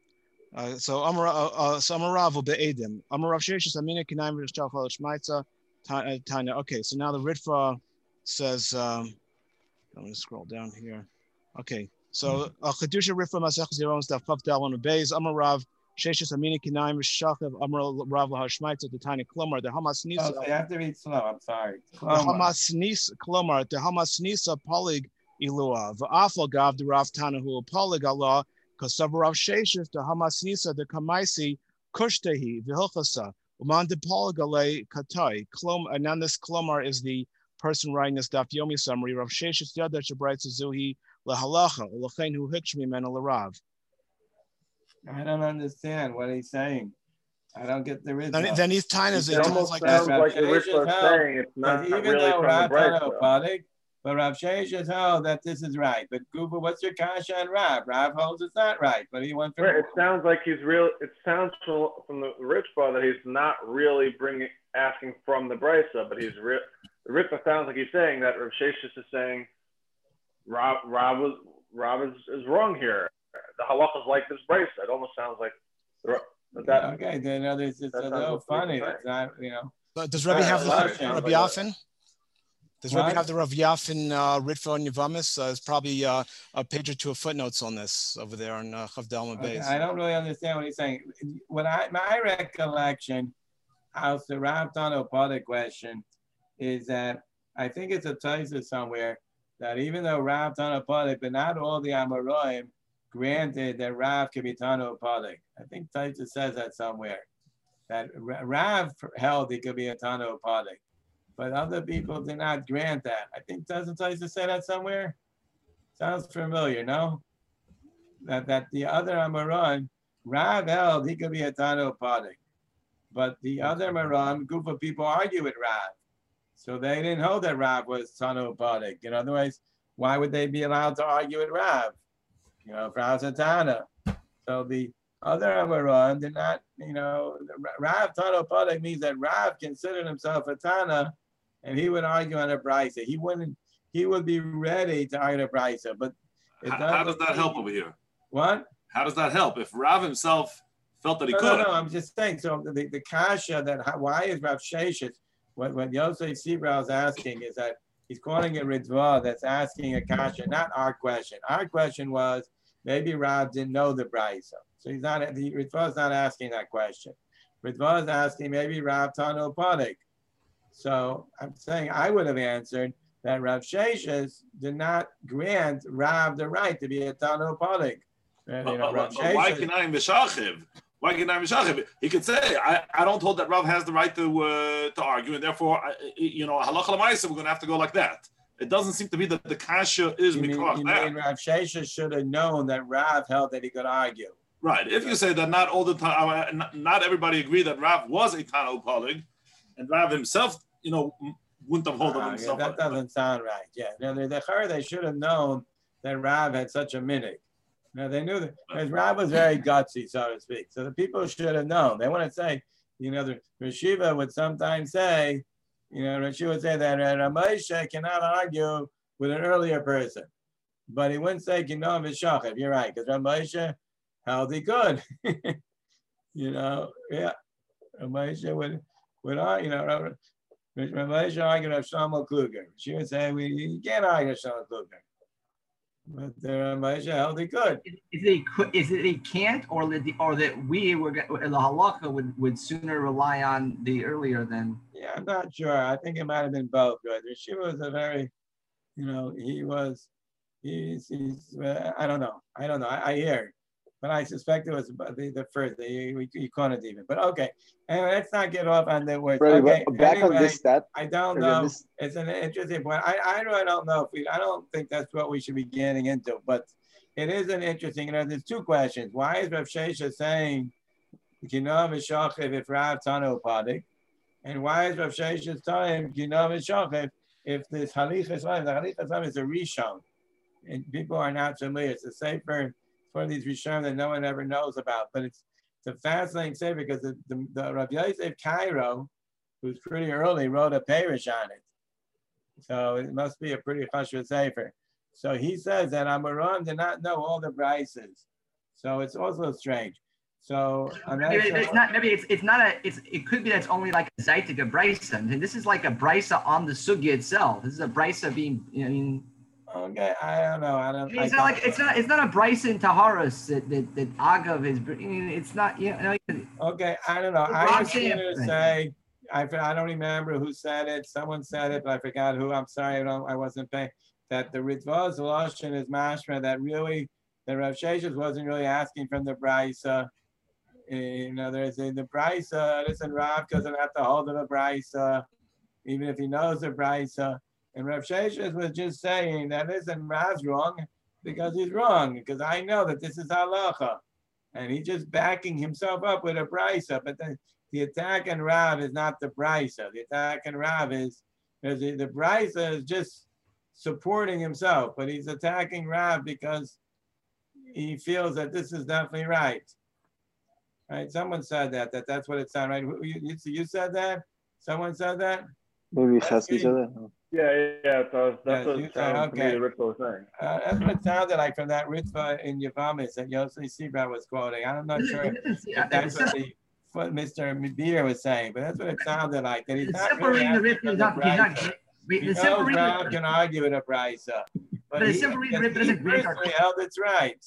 So Amarav will be Edim. Amarav Sheshes Amina Kinaim Rishtal Chalash Maitza Tanya. Okay, so now the Ritva says. Let me scroll down here. Okay, so Chedusha Ritva Masech Zeron Stav Pav Dalon Beis Amarav. Sheshes Amina Kinaim Rishachav Amar Rav Lahashmaitza the Tiny Klomar the Hamas Nisa. Oh, you have to read slow. I'm sorry. The Hamas Nisa Klomar the Hamas Nisa Polig Ilua V'Afal Gav the Rav Tanahu Polig Allah Kasav Rav Sheshes the Hamas Nisa the Kamaisi Kushtahi V'Hilchasa Uman de Poligale Katai Klom. And then this Klomar is the person writing this Daf Yomi summary. Rav Sheshes Yadach Shabrayt Zuhi LaHalacha Ulachain Hu Hikshmi Men Rav. I don't understand what he's saying. I don't get the rhythm. Then he's tying his. It almost sounds like the Rishon saying it's not really from the brisa. But Rav Sheshes held that this is right. But Gufa, what's your kasha and Rav? Rav holds it's not right, but he went for it. Sounds like he's real. It sounds from the Ritva that he's not really asking from the brisa, but he's real. The Ritva sounds like he's saying that Rav Sheshes is saying Rav is wrong here. The halacha is like this brisa. It almost sounds like that. Okay, then it's a little funny. It's not, But does Rabbi have the Rabbi Afin? Does Rabbi have the Rav Yafin Ritva and Yavamis? There's probably a page or two of footnotes on this over there on Chavdal and Beis. I don't really understand what he's saying. My recollection, out the Rav Tano Pada question, is that I think it's a Taisa somewhere that even though Rav Tano Pada, but not all the Amoraim granted that Rav can be Tano Pada. I think Taisa says that somewhere, that Rav held he could be a Tano Pada. But other people did not grant that. I think doesn't Taisa say that somewhere? Sounds familiar, no? That the other Amoraim, Rav held he could be a Tano Pada. But the other Maran group of people argue with Rav. So they didn't hold that Rav was Tano Pada. In other words, why would they be allowed to argue with Rav? If Rav's a Tana. So the other Maran did not, Rav Tano Pada means that Rav considered himself a Tana, and he would argue on a brisa. He would be ready to argue a brisa. But how does that help over here? What? How does that help? If Rav himself felt that he could. No, I'm just saying. So the kasha that why is Rav Sheshes? What Yosef Sibra is asking is that he's calling it Ritva that's asking a kasha, not our question. Our question was maybe Rav didn't know the brisa, so he's not. The Ritva is not asking that question. Ritva is asking maybe Rav Tano Padik. So I'm saying I would have answered that Rav Sheshes did not grant Rav the right to be a Tano Padik. Why can I Mishachiv? Why can I Mishachiv? He could say, I don't hold that Rav has the right to argue, and therefore, halacha l'maisa, we're going to have to go like that. It doesn't seem to be that the kasha is mikvah. Rav Sheshes should have known that Rav held that he could argue. Right. If you say that not all the time, not everybody agreed that Rav was a Tano Palig, and Rav himself, wouldn't have held of himself. That doesn't sound right. Yeah. They should have known that Rav had such a minhag. They knew that because Rav was very gutsy, so to speak. So the people should have known. They want to say, the Rashiva would sometimes say, Rashiva would say that Ramosha cannot argue with an earlier person. But he wouldn't say, V'shachiv. You're right, because Ramosha held he could. Yeah. Ramosha would argue, Ramosha argued with Shlomo Kluger. She would say, you can't argue with Shlomo Kluger. But Moshe held he could. Is it he can't, or that we were the halacha would sooner rely on the earlier than? Yeah, I'm not sure. I think it might have been both. Right? Rashiva was a very, he's I don't know. I hear, but I suspect it was the first. You caught it even. But okay, anyway, let's not get off on the words. Right, okay, back on this step. I don't know. It's an interesting point. I really don't know if I don't think that's what we should be getting into, but it is an interesting. There's two questions. Why is Rav Shesha saying, if Rav Tano Padik, and why is Rav Shesha telling if this Halich Islam, the Halich Islam is a Rishon, and people are not familiar. It's a sefer for these Rishon that no one ever knows about, but it's a fascinating sefer because the Rav Yosef Cairo, who's pretty early, wrote a parish on it. So it must be a pretty chashva sefer. So he says that Amoraim did not know all the brises. So it's also strange. So it could be that's only like a zaitik, a brisa. And this is like a brisa on the sugya itself. This is a brisa being, Okay, I don't know. It's not a brisa in Taharas that Agav is. It's not. Okay, I don't know. I was going to say I don't remember who said it. Someone said it, but I forgot who. I'm sorry, I wasn't paying. That the Ritva's Lashon is mashma that really the Rav Sheshes wasn't really asking from the brisa. There's the brisa. Listen, Rav doesn't have to hold to the brisa, even if he knows the brisa. And Rav Sheshes was just saying that listen, Rav's wrong because he's wrong, because I know that this is halacha. And he's just backing himself up with a brisa. But the attack on Rav is not the brisa. The attack on Rav is, the brisa is just supporting himself, but he's attacking Rav because he feels that this is definitely right. Right? Someone said that's what it sounded right. You said that? Someone said that? Maybe Chesky said that. Yeah. So that's what it sounded to me the Ritva was saying. That's what it sounded like from that Ritva in Yavamis that Yosef Sibra was quoting. I'm not sure if that's what Mr. Beer was saying, but that's what it sounded like. That he's not really asking from the The simple reason Rav can argue with a brisa, but the simple reason Rippa doesn't grant our personally held it's right.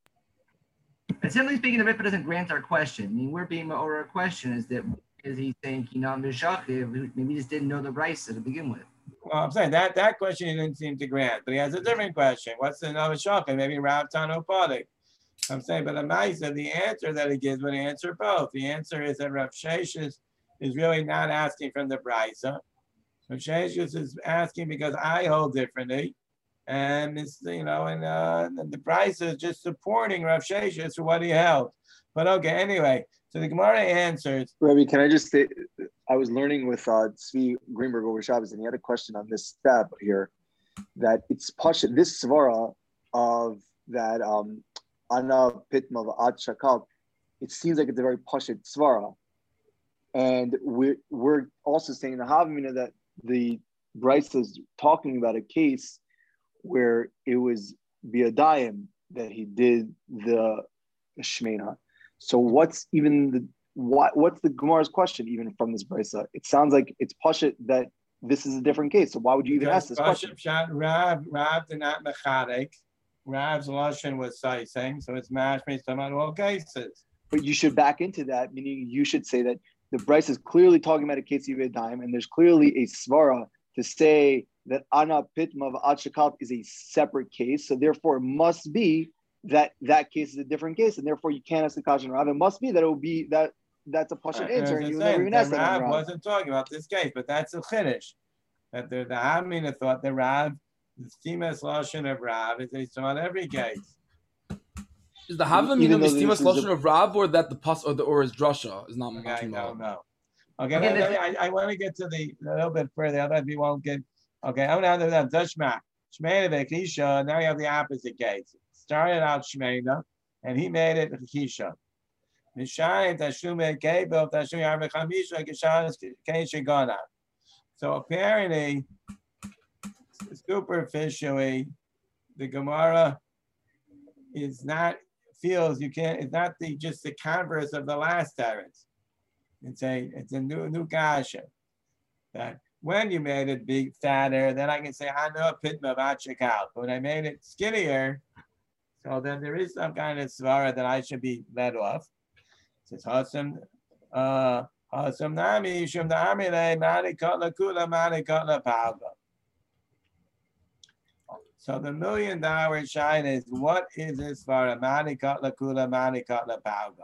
And simply speaking, the Rippa doesn't grant our question. I mean, we're being over our question is he's saying Kinam V'Shachiv, maybe he just didn't know the brisa to begin with. Well, I'm saying that question he didn't seem to grant, but he has a different question. What's the Nova Shachim? Maybe Rav Tano Podik. I'm saying, but the Maisa, the answer that he gives would answer both. The answer is that Rav Sheshes is really not asking from the brisa. Rav Sheshes is asking because I hold differently, and it's and the brisa is just supporting Rav Sheshes for what he held. But okay, anyway. So the Gemara answers. Rabbi, can I just say, I was learning with Tzvi Greenberg over Shabbos, and he had a question on this step here, that it's Pasha, this Svara of that Ana Pitma Ad Shakal, it seems like it's a very Pasha Svara. And we're also saying the Havamina that the Bryce is talking about a case where it was Biadayim that he did the Shemena. So what's the Gemara's question even from this brisa? It sounds like it's pashut that this is a different case. So why would you even ask this question? Rav did not mechadek. Rav's lashon was saying, so it's mashmei about all cases. But you should back into that, meaning you should say that the brisa is clearly talking about a case of a dime, and there's clearly a svara to say that ana pitma v'ad shakal is a separate case. So therefore, it must be that case is a different case, and therefore you can't ask the question Rav. It must be that it will be that's a pashut answer, and you never even ask that. Rav wasn't talking about this case, but that's a chiddush. That the Hamina thought that Rav, the stimas lashon of Rav, is based on every case. Is the Havamina the stimas lashon of Rav, or that the pas or his drasha is not? Okay, no. Okay, I want to get to a little bit further. Otherwise, we won't get. Okay, I'm going to have Dashma Shmeina v'Kisha. Now you have the opposite case. Started out Shmeina, and he made it Kisha. So apparently, superficially, the Gemara is not it's not just the converse of the last teretz. It's a new gasha that when you made it big fatter, then I can say I know pitma v'achikal. But when I made it skinnier, so then there is some kind of svara that I should be led off. It says hasam nami shum nami mani katla kula mani katla palga. So the $1 million shine is what is this svara mani katla kula mani katla palga.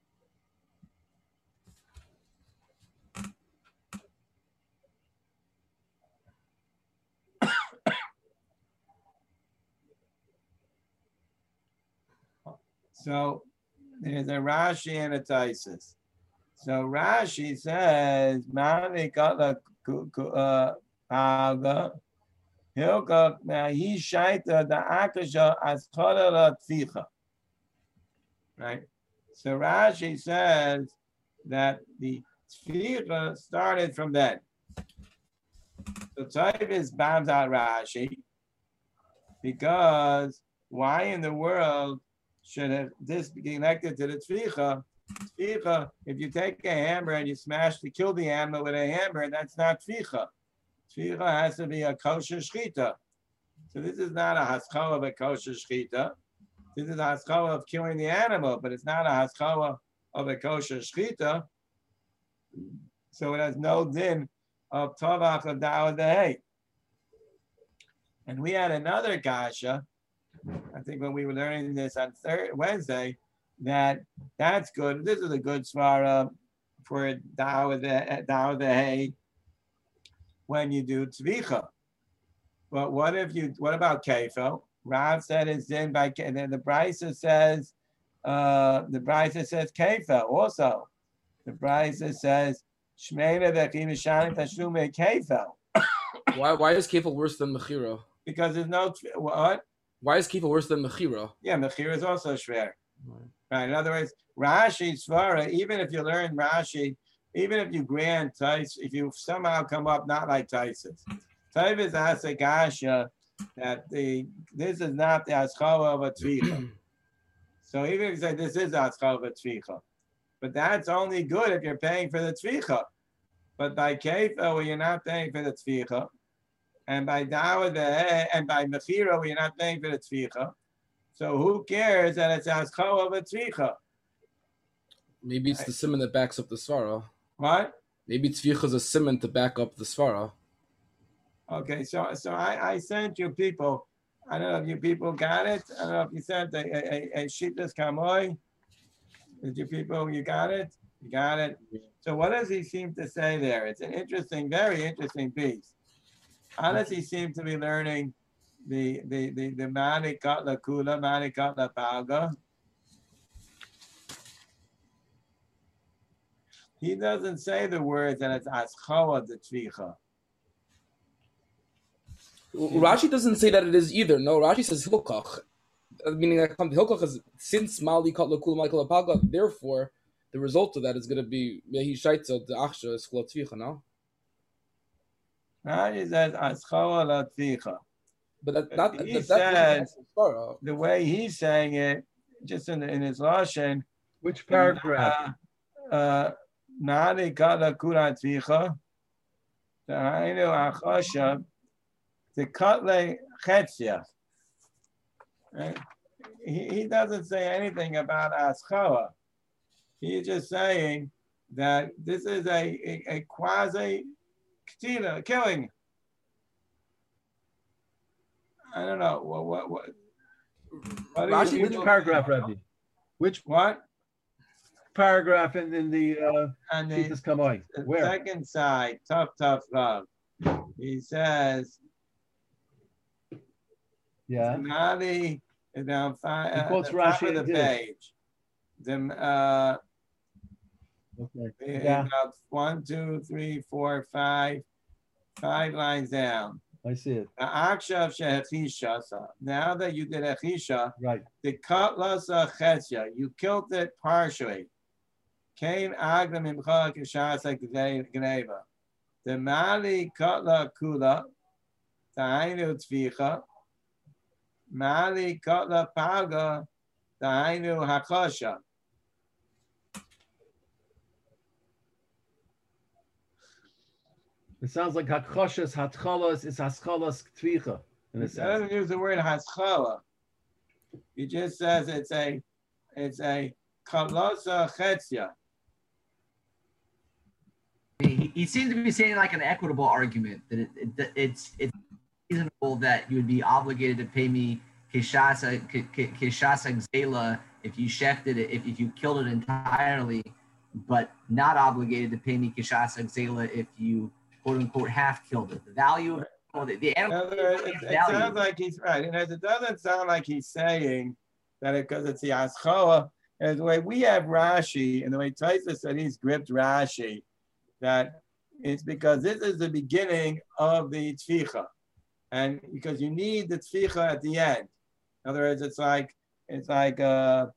So there's a Rashi and a Taisus. So Rashi says, "Mani katla palga, hilka he shaita the akasha as chodala tficha." Right. So Rashi says that the tficha started from then. So Taivus bombs out Rashi because why in the world should have this be connected to the tficha? Tficha, if you take a hammer and you kill the animal with a hammer, that's not tficha. Tficha has to be a kosher shchita. So this is not a haskala of a kosher shchita. This is a haskala of killing the animal, but it's not a haskala of a kosher shchita. So it has no din of tovach of da'ah dehei. And we had another kasha, I think when we were learning this on Wednesday, that's good. This is a good svara for da'ah dehei when you do tzvicha. But what about kefil? Rav said it's in by, and then the brisa says kefil also. The brisa says shmeina v'chim mishanim tashlume kefil. Why is kefil worse than mechira? Because there's no what? Why is kefil worse than mechira? Yeah, mechira is also shver. Right. In other words, Rashi svara. Even if you learn Rashi, even if you grant Tais, if you somehow come up not like Taisus, Taivus asks a gasha that this is not the haskala of a tficha. So even if you say this is the haskala of a tficha, but that's only good if you're paying for the tficha. But by kefil, where you're not paying for the tficha, And by Dawah and by Mechira, we're not paying for the Tzvicha. So who cares that it's Aschal of a Tzvicha? Maybe it's the siman that backs up the svara. What? Maybe Tzvicha is a siman to back up the svara. Okay, so I sent you people. I don't know if you people got it. I don't know if you sent a Shitas Kamoy. Did you people, you got it? You got it. So what does he seem to say there? It's an interesting, very interesting piece. How does he seem to be learning the Mani Katla Kula, Mani Katla Palga? He doesn't say the words that it's Aschawa the Tzvicha. Rashi doesn't say that it is either. No, Rashi says Hilkach. Meaning that Hilkach is since Mali Katla Kula, Mali Katla Palga, therefore the result of that is going to be Mehi Shaitza, the Achsha is Chula Tzvicha, no? Rashi says Aschawa la Tzvicha. But that he says, the way he's saying it, just in his Lashon. Which paragraph? Nadi Katla Kula Tzvicha. Ta'ainu Achasha. The Katle Chetzia. Right? He doesn't say anything about Aschawa. He's just saying that this is a quasi Ketila, killing. I don't know. What Rashi, which paragraph, Rabbi? Which what? Paragraph in the Shitas Kamoy? Where? Second side, tough love. He says, yeah. Nadi is down he quotes Rashi of the page. Okay. Yeah. 1, 2, 3, 4, 5 lines down. I see it. Now that you did a chisha, right? The katlasa chetzia, you killed it partially. Kain agam imcha kishasa gneva. The mali katla kula, ta'ainu tzvicha. Mali katla paga, ta'ainu hakasha. It sounds like hakchoshes, hatchalas is haschalas ktvicha. It doesn't use the word haschala. He just says it's a kalosa chetzia. He seems to be saying like an equitable argument that it's reasonable that you would be obligated to pay me kishasa gzela if you shefted it, if you killed it entirely, but not obligated to pay me kishasa gzela if you quote unquote half killed it. The value of the animal. It sounds like he's right, and it doesn't sound like he's saying that because it's the Aschoa. And the way we have Rashi, and the way Taisa said he's gripped Rashi, that it's because this is the beginning of the Tficha, and because you need the Tficha at the end. In other words, it's like there's a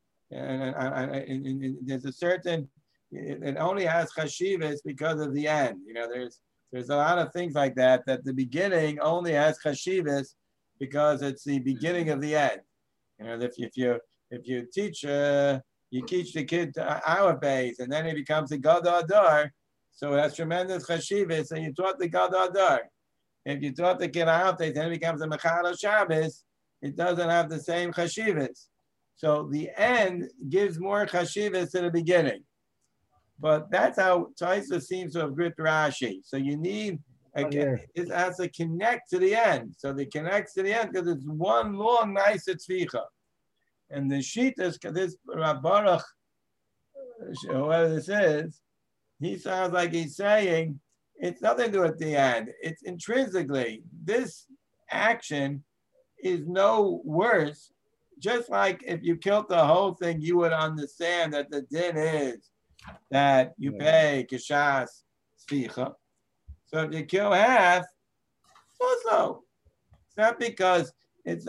certain. It only has chashivas because of the end. You know, there's a lot of things like that the beginning only has chashivas because it's the beginning of the end. You know, if you teach you teach the kid our base and then he becomes a Gad Adar, so it has tremendous chashivas, and you taught the Gad Adar. If you taught the kid our base and it becomes a Mechal Shabbos, it doesn't have the same chashivas. So the end gives more chashivas to the beginning. But that's how Taisa seems to have gripped Rashi. So you need, it has to connect to the end. So it connects to the end because it's one long, nice tzvicha. And the Shitas, this Baruch, whoever this is, he sounds like he's saying, it's nothing to do with the end. It's intrinsically, this action is no worse. Just like if you killed the whole thing, you would understand that the din is that you pay kishas sficha. So if you kill half, also it's not because it's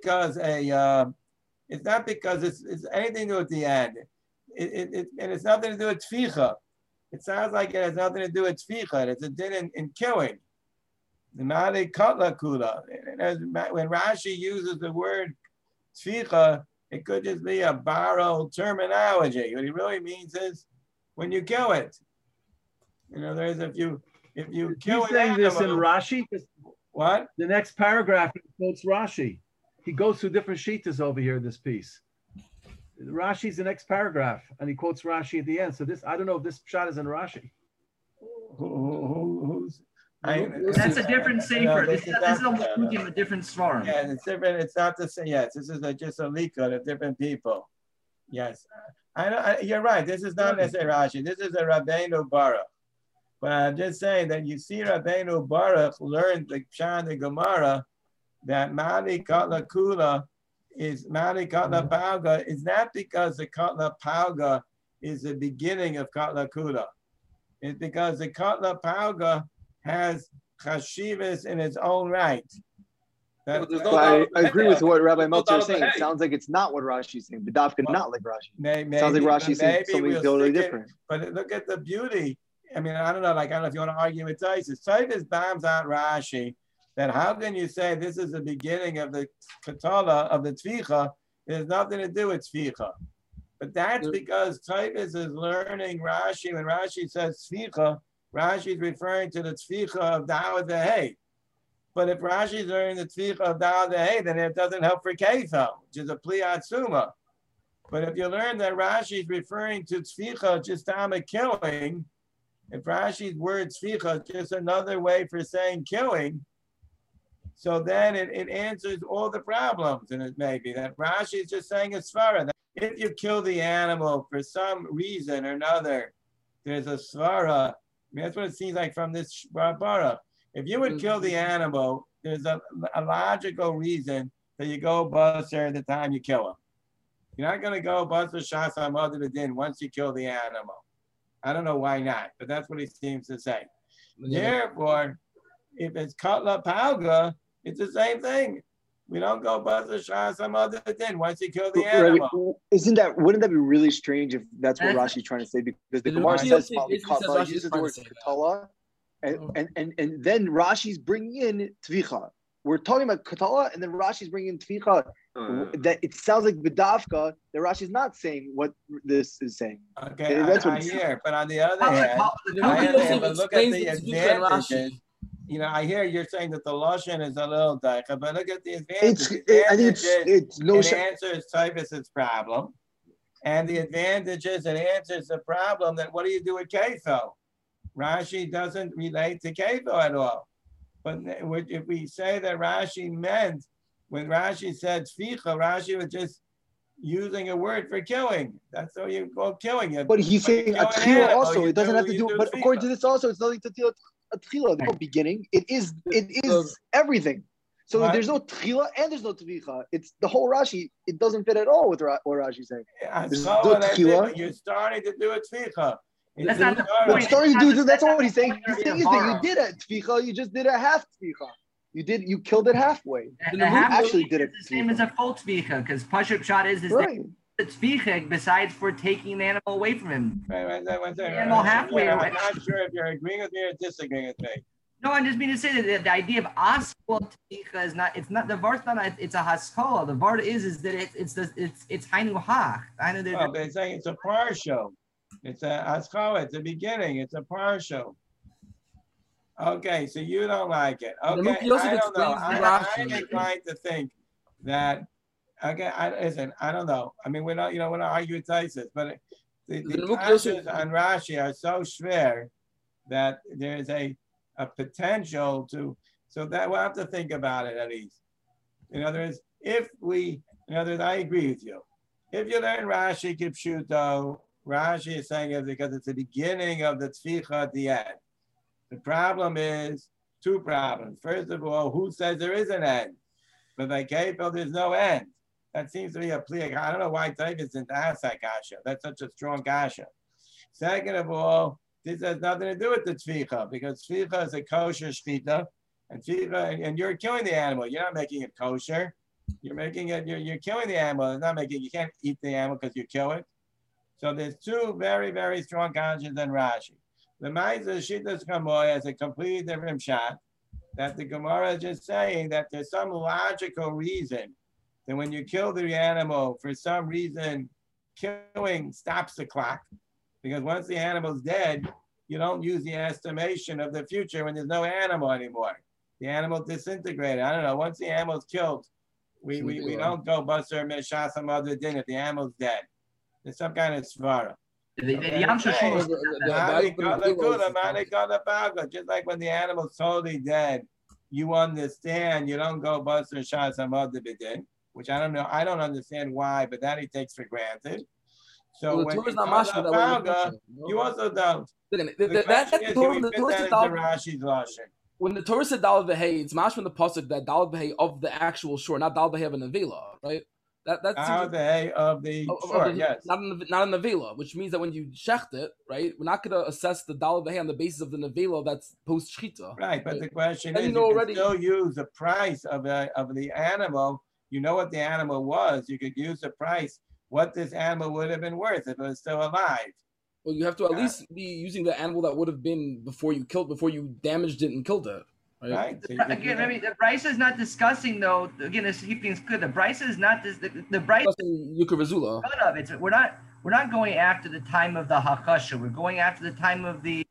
anything to do with the end. And it's nothing to do with tficha. It sounds like it has nothing to do with tficha. It's a din in killing. The mali katla kula. When Rashi uses the word tficha, it could just be a borrowed terminology. What he really means is when you kill it. In other words, if you kill he's saying this in Rashi. What? The next paragraph quotes Rashi. He goes through different shittas over here in this piece. Rashi's the next paragraph, and he quotes Rashi at the end. So this, I don't know if this shot is in Rashi. Who's? That's a different sefer. This is a different svarim. Yeah, it's different. It's not the same. Yes, this is just a likud of different people. Yes, you're right. This is not necessarily Rashi. This is a Rabbeinu Baruch. But I'm just saying that you see Rabbeinu Baruch learned the Pshat the Gemara that Mali Katla Kula is Mali Katla Pauga is not because the Katla Pauga is the beginning of Katla Kula. It's because the Katla Pauga has chashivas in its own right. I agree with what Rabbi Meltzer is saying. It sounds like it's not what Rashi is saying. B'dafka not like Rashi. Sounds like Rashi is saying something totally different. But look at the beauty. I mean, I don't know if you want to argue with Taisus. Taisus bombs out Rashi that how can you say this is the beginning of the Katala, of the Tvicha? It has nothing to do with Tvicha. But that's because Taisus is learning Rashi. When Rashi says Tvicha, Rashi is referring to the Tvicha of Dawah Dehei. But if Rashi is learning the Tvicha of Dawah Dehei, then it doesn't help for Kefa, which is a Pliyat Suma. But if you learn that Rashi is referring to Tvicha just time of killing, if Rashi's word Tvicha is just another way for saying killing, so then it answers all the problems. And it may be that Rashi is just saying a svara. That if you kill the animal for some reason or another, there's a svara. I mean, that's what it seems like from this Baruch. If you would kill the animal, there's a logical reason that you go buster at the time you kill him. You're not going to go buster shas hamad l'din once you kill the animal. I don't know why not, but that's what he seems to say. Therefore, if it's katla pauga, it's the same thing. We don't go buster shas hamad l'din once you kill the animal. Wouldn't that be really strange if that's what Rashi's trying to say? Because the Gemara says katla, uses the word katala. And then Rashi's bringing in Tvicha. We're talking about Katala, and then Rashi's bringing in Tvicha. That it sounds like B'dafka that Rashi's not saying what this is saying. Okay, that's what I hear. But on the other hand, look at the advantages. You know, I hear you're saying that the Lashon is a little daicha, but look at the advantages. I think it's no. It answers Typhus's problem, and the advantages it answers the problem. That what do you do with Kefo? Rashi doesn't relate to Kefo at all. But if we say that Rashi meant, when Rashi said Tvicha, Rashi was just using a word for killing. That's how you call killing it. But he's saying a tchila also. It doesn't have to do. But according to this also, it's nothing to do a tchila. There's no beginning. It is everything. So there's no tchila and there's no tvicha. It's the whole Rashi. It doesn't fit at all with what Rashi's saying. There's no tchila. You're starting to do a tvicha. That's not the point. That's not what he's saying. He's saying is that you did a tvicha, you just did a half tvicha. You killed it halfway. You actually did it. The same as a full tvicha, because Pashut Shot is right. The tvicha besides for taking the animal away from him. The animal halfway away. I'm not sure if you're agreeing with me or disagreeing with me. No, I'm just meaning to say that the idea of askol tvicha is not. It's not the vart. It's a haskola. The vart is that it's hainu hach. Well, they're saying it's a partial. It's a askala, it's a beginning, it's a partial. Okay, so you don't like it. Okay, I don't know. I'm inclined to think that, okay, I don't know. I mean, we're not arguing Taisus, but the passages on Rashi are so schwer that there's a potential to, so that we'll have to think about it at least. In other words, I agree with you. If you learn Rashi Kipshuto, Rashi is saying it because it's the beginning of the tficha at the end. The problem is two problems. First of all, who says there is an end? But by Kefil, there's no end. That seems to be a plea. I don't know why Tavis didn't ask that kasha. That's such a strong kasha. Second of all, this has nothing to do with the tficha because tficha is a kosher shchita, and you're killing the animal. You're not making it kosher. You're making it. You're killing the animal. It's not making. You can't eat the animal because you kill it. So there's two very, very strong conscience in Rashi. The Ma'aser Shittas Chamoy has a completely different shot, that the Gemara is just saying that there's some logical reason that when you kill the animal, for some reason, killing stops the clock. Because once the animal's dead, you don't use the estimation of the future when there's no animal anymore. So there's two very, very strong conscience in Rashi. The Ma'aser Shittas Chamoy has a completely different shot, that the Gemara is just saying that there's some logical reason that when you kill the animal, for some reason, killing stops the clock. Because once the animal's dead, you don't use the estimation of the future when there's no animal anymore. the animal disintegrated. I don't know. Once the animal's killed, we don't go Basar Meshas Amad Din if the animal's dead. There's some kind of svara. Just like when the animal's totally dead, you understand you don't go Basar Meshas Amad Din, which I don't know. I don't understand why, but that he takes for granted. So when you also don't. When the Torah said Daled V'Hei, it's mash from the pasuk that Daled V'Hei of the actual shore, not Daled V'Hei of a nevela, right? That's Daled V'Hei of the shore, yes. Not a nevela, which means that when you shecht it, right, we're not going to assess the Daled V'Hei on the basis of the nevela that's post shchita. Right, but the question is, you can still use the price of the animal. You know what the animal was. You could use the price, what this animal would have been worth if it was still alive. Well, you have to at least be using the animal that would have been before you damaged it and killed it. Right. So again, I mean, the Bryce is not discussing though. Again, to keep things clear, the Bryce is not the Bryce. We're not going after the time of the hakasha. We're going after the time of the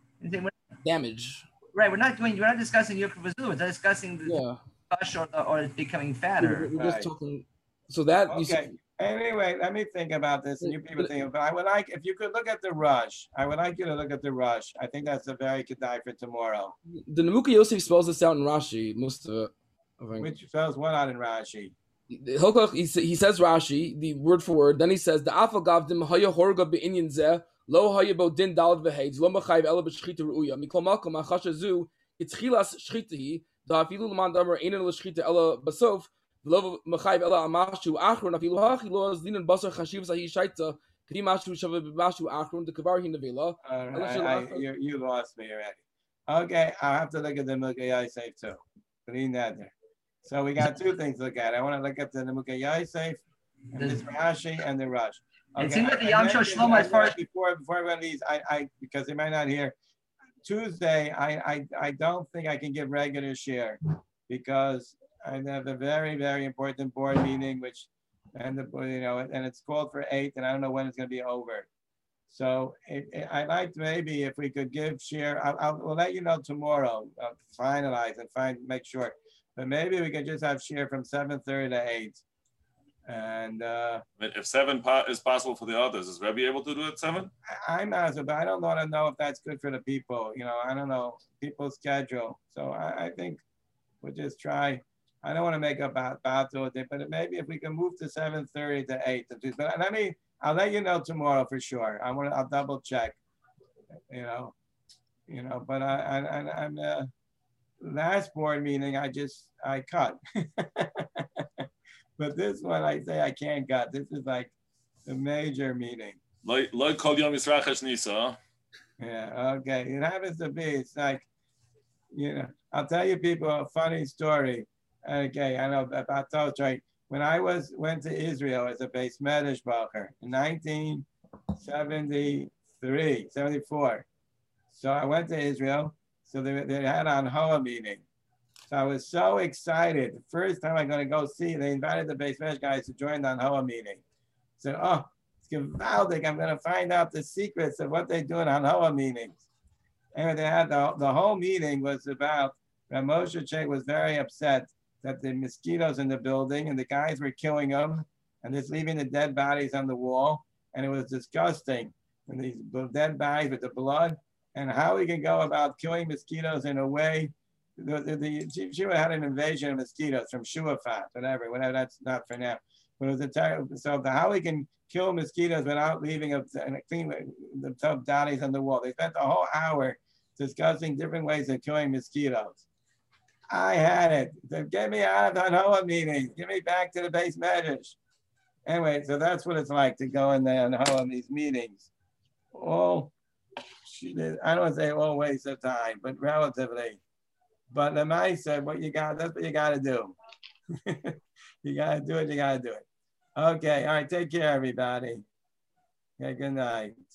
damage. Right. We're not discussing Yukar Vazula. We're not discussing the hakasha or it's becoming fatter. We're just talking. So that okay. Anyway, let me think about this, and you people think about it. I would like, if you could look at the rush, I would like you to look at the rush. I think that's a very kedai for tomorrow. The Nemuka Yosef spells this out in Rashi, most of it, I think. Which spells what out in Rashi? He says Rashi, the word for word, then he says, the Afagav dim haya horga be'inyan zeh, lo haya bo din dalad v'heids, lo machayv ela b'shchita ru'uya, mikol malkom achasha zu, itzchilas shchitahi, da afilu l'man damer einen l'shchita ela basof, Lo machayv ela amashu achron afilu hachi lo zinin basar chashiv sahi shaita kri mashu shava mashu achron the kavar hin nevela. You lost me already. Okay, I'll have to look at the Nemuka Yosef too. Clean that there. So we got two things to look at. I want to look at the Nemuka Yosef and this Rashi and the Rush. Okay. It seems like the Yom Shel Shlomo as far as before everyone leaves, I because they might not hear. Tuesday, I don't think I can give regular share because I have a very, very important board meeting, and it's called for 8, and I don't know when it's going to be over. So I'd like to maybe if we could give share. We'll let you know tomorrow. Finalize and make sure. But maybe we could just have share from 7:30 to 8. And if 7 is possible for the others, is Rebbe able to do it 7? I'm not, but I don't want to know if that's good for the people. I don't know people's schedule. So I think we'll just try. I don't want to make up about it, but maybe if we can move to 7:30 to 8. But I'll let you know tomorrow for sure. I'll double check. But I'm last board meeting I cut. But this one I say I can't cut. This is like a major meeting. Like Kol Yom Yisrachash Nisa. Yeah, okay. It happens to be. It's like, I'll tell you people a funny story. Okay, I know about those, right? When I went to Israel as a base Medrash Bacher in 1974. So I went to Israel. So they had an Hoa meeting. So I was so excited. The first time I'm going to go see, they invited the base Medrash guys to join the Hoa meeting. So, it's gewaldig. I'm going to find out the secrets of what they do in Hoa meetings. Anyway, they had the whole meeting was about, Rav Moshe Sheikh was very upset that the mosquitoes in the building and the guys were killing them and just leaving the dead bodies on the wall. And it was disgusting. And these dead bodies with the blood and how we can go about killing mosquitoes in a way. The Shua had an invasion of mosquitoes from Shuafat, whatever, that's not for now. But it was how we can kill mosquitoes without leaving the bodies on the wall. They spent a whole hour discussing different ways of killing mosquitoes. I had it. So get me out of the Hoa meetings. Get me back to the base Medrash. Anyway, so that's what it's like to go in there and Hoa these meetings. I don't want to say all waste of time, but relatively. But the Mai said, that's what you got to do. You got to do it. Okay. All right. Take care, everybody. Okay. Good night.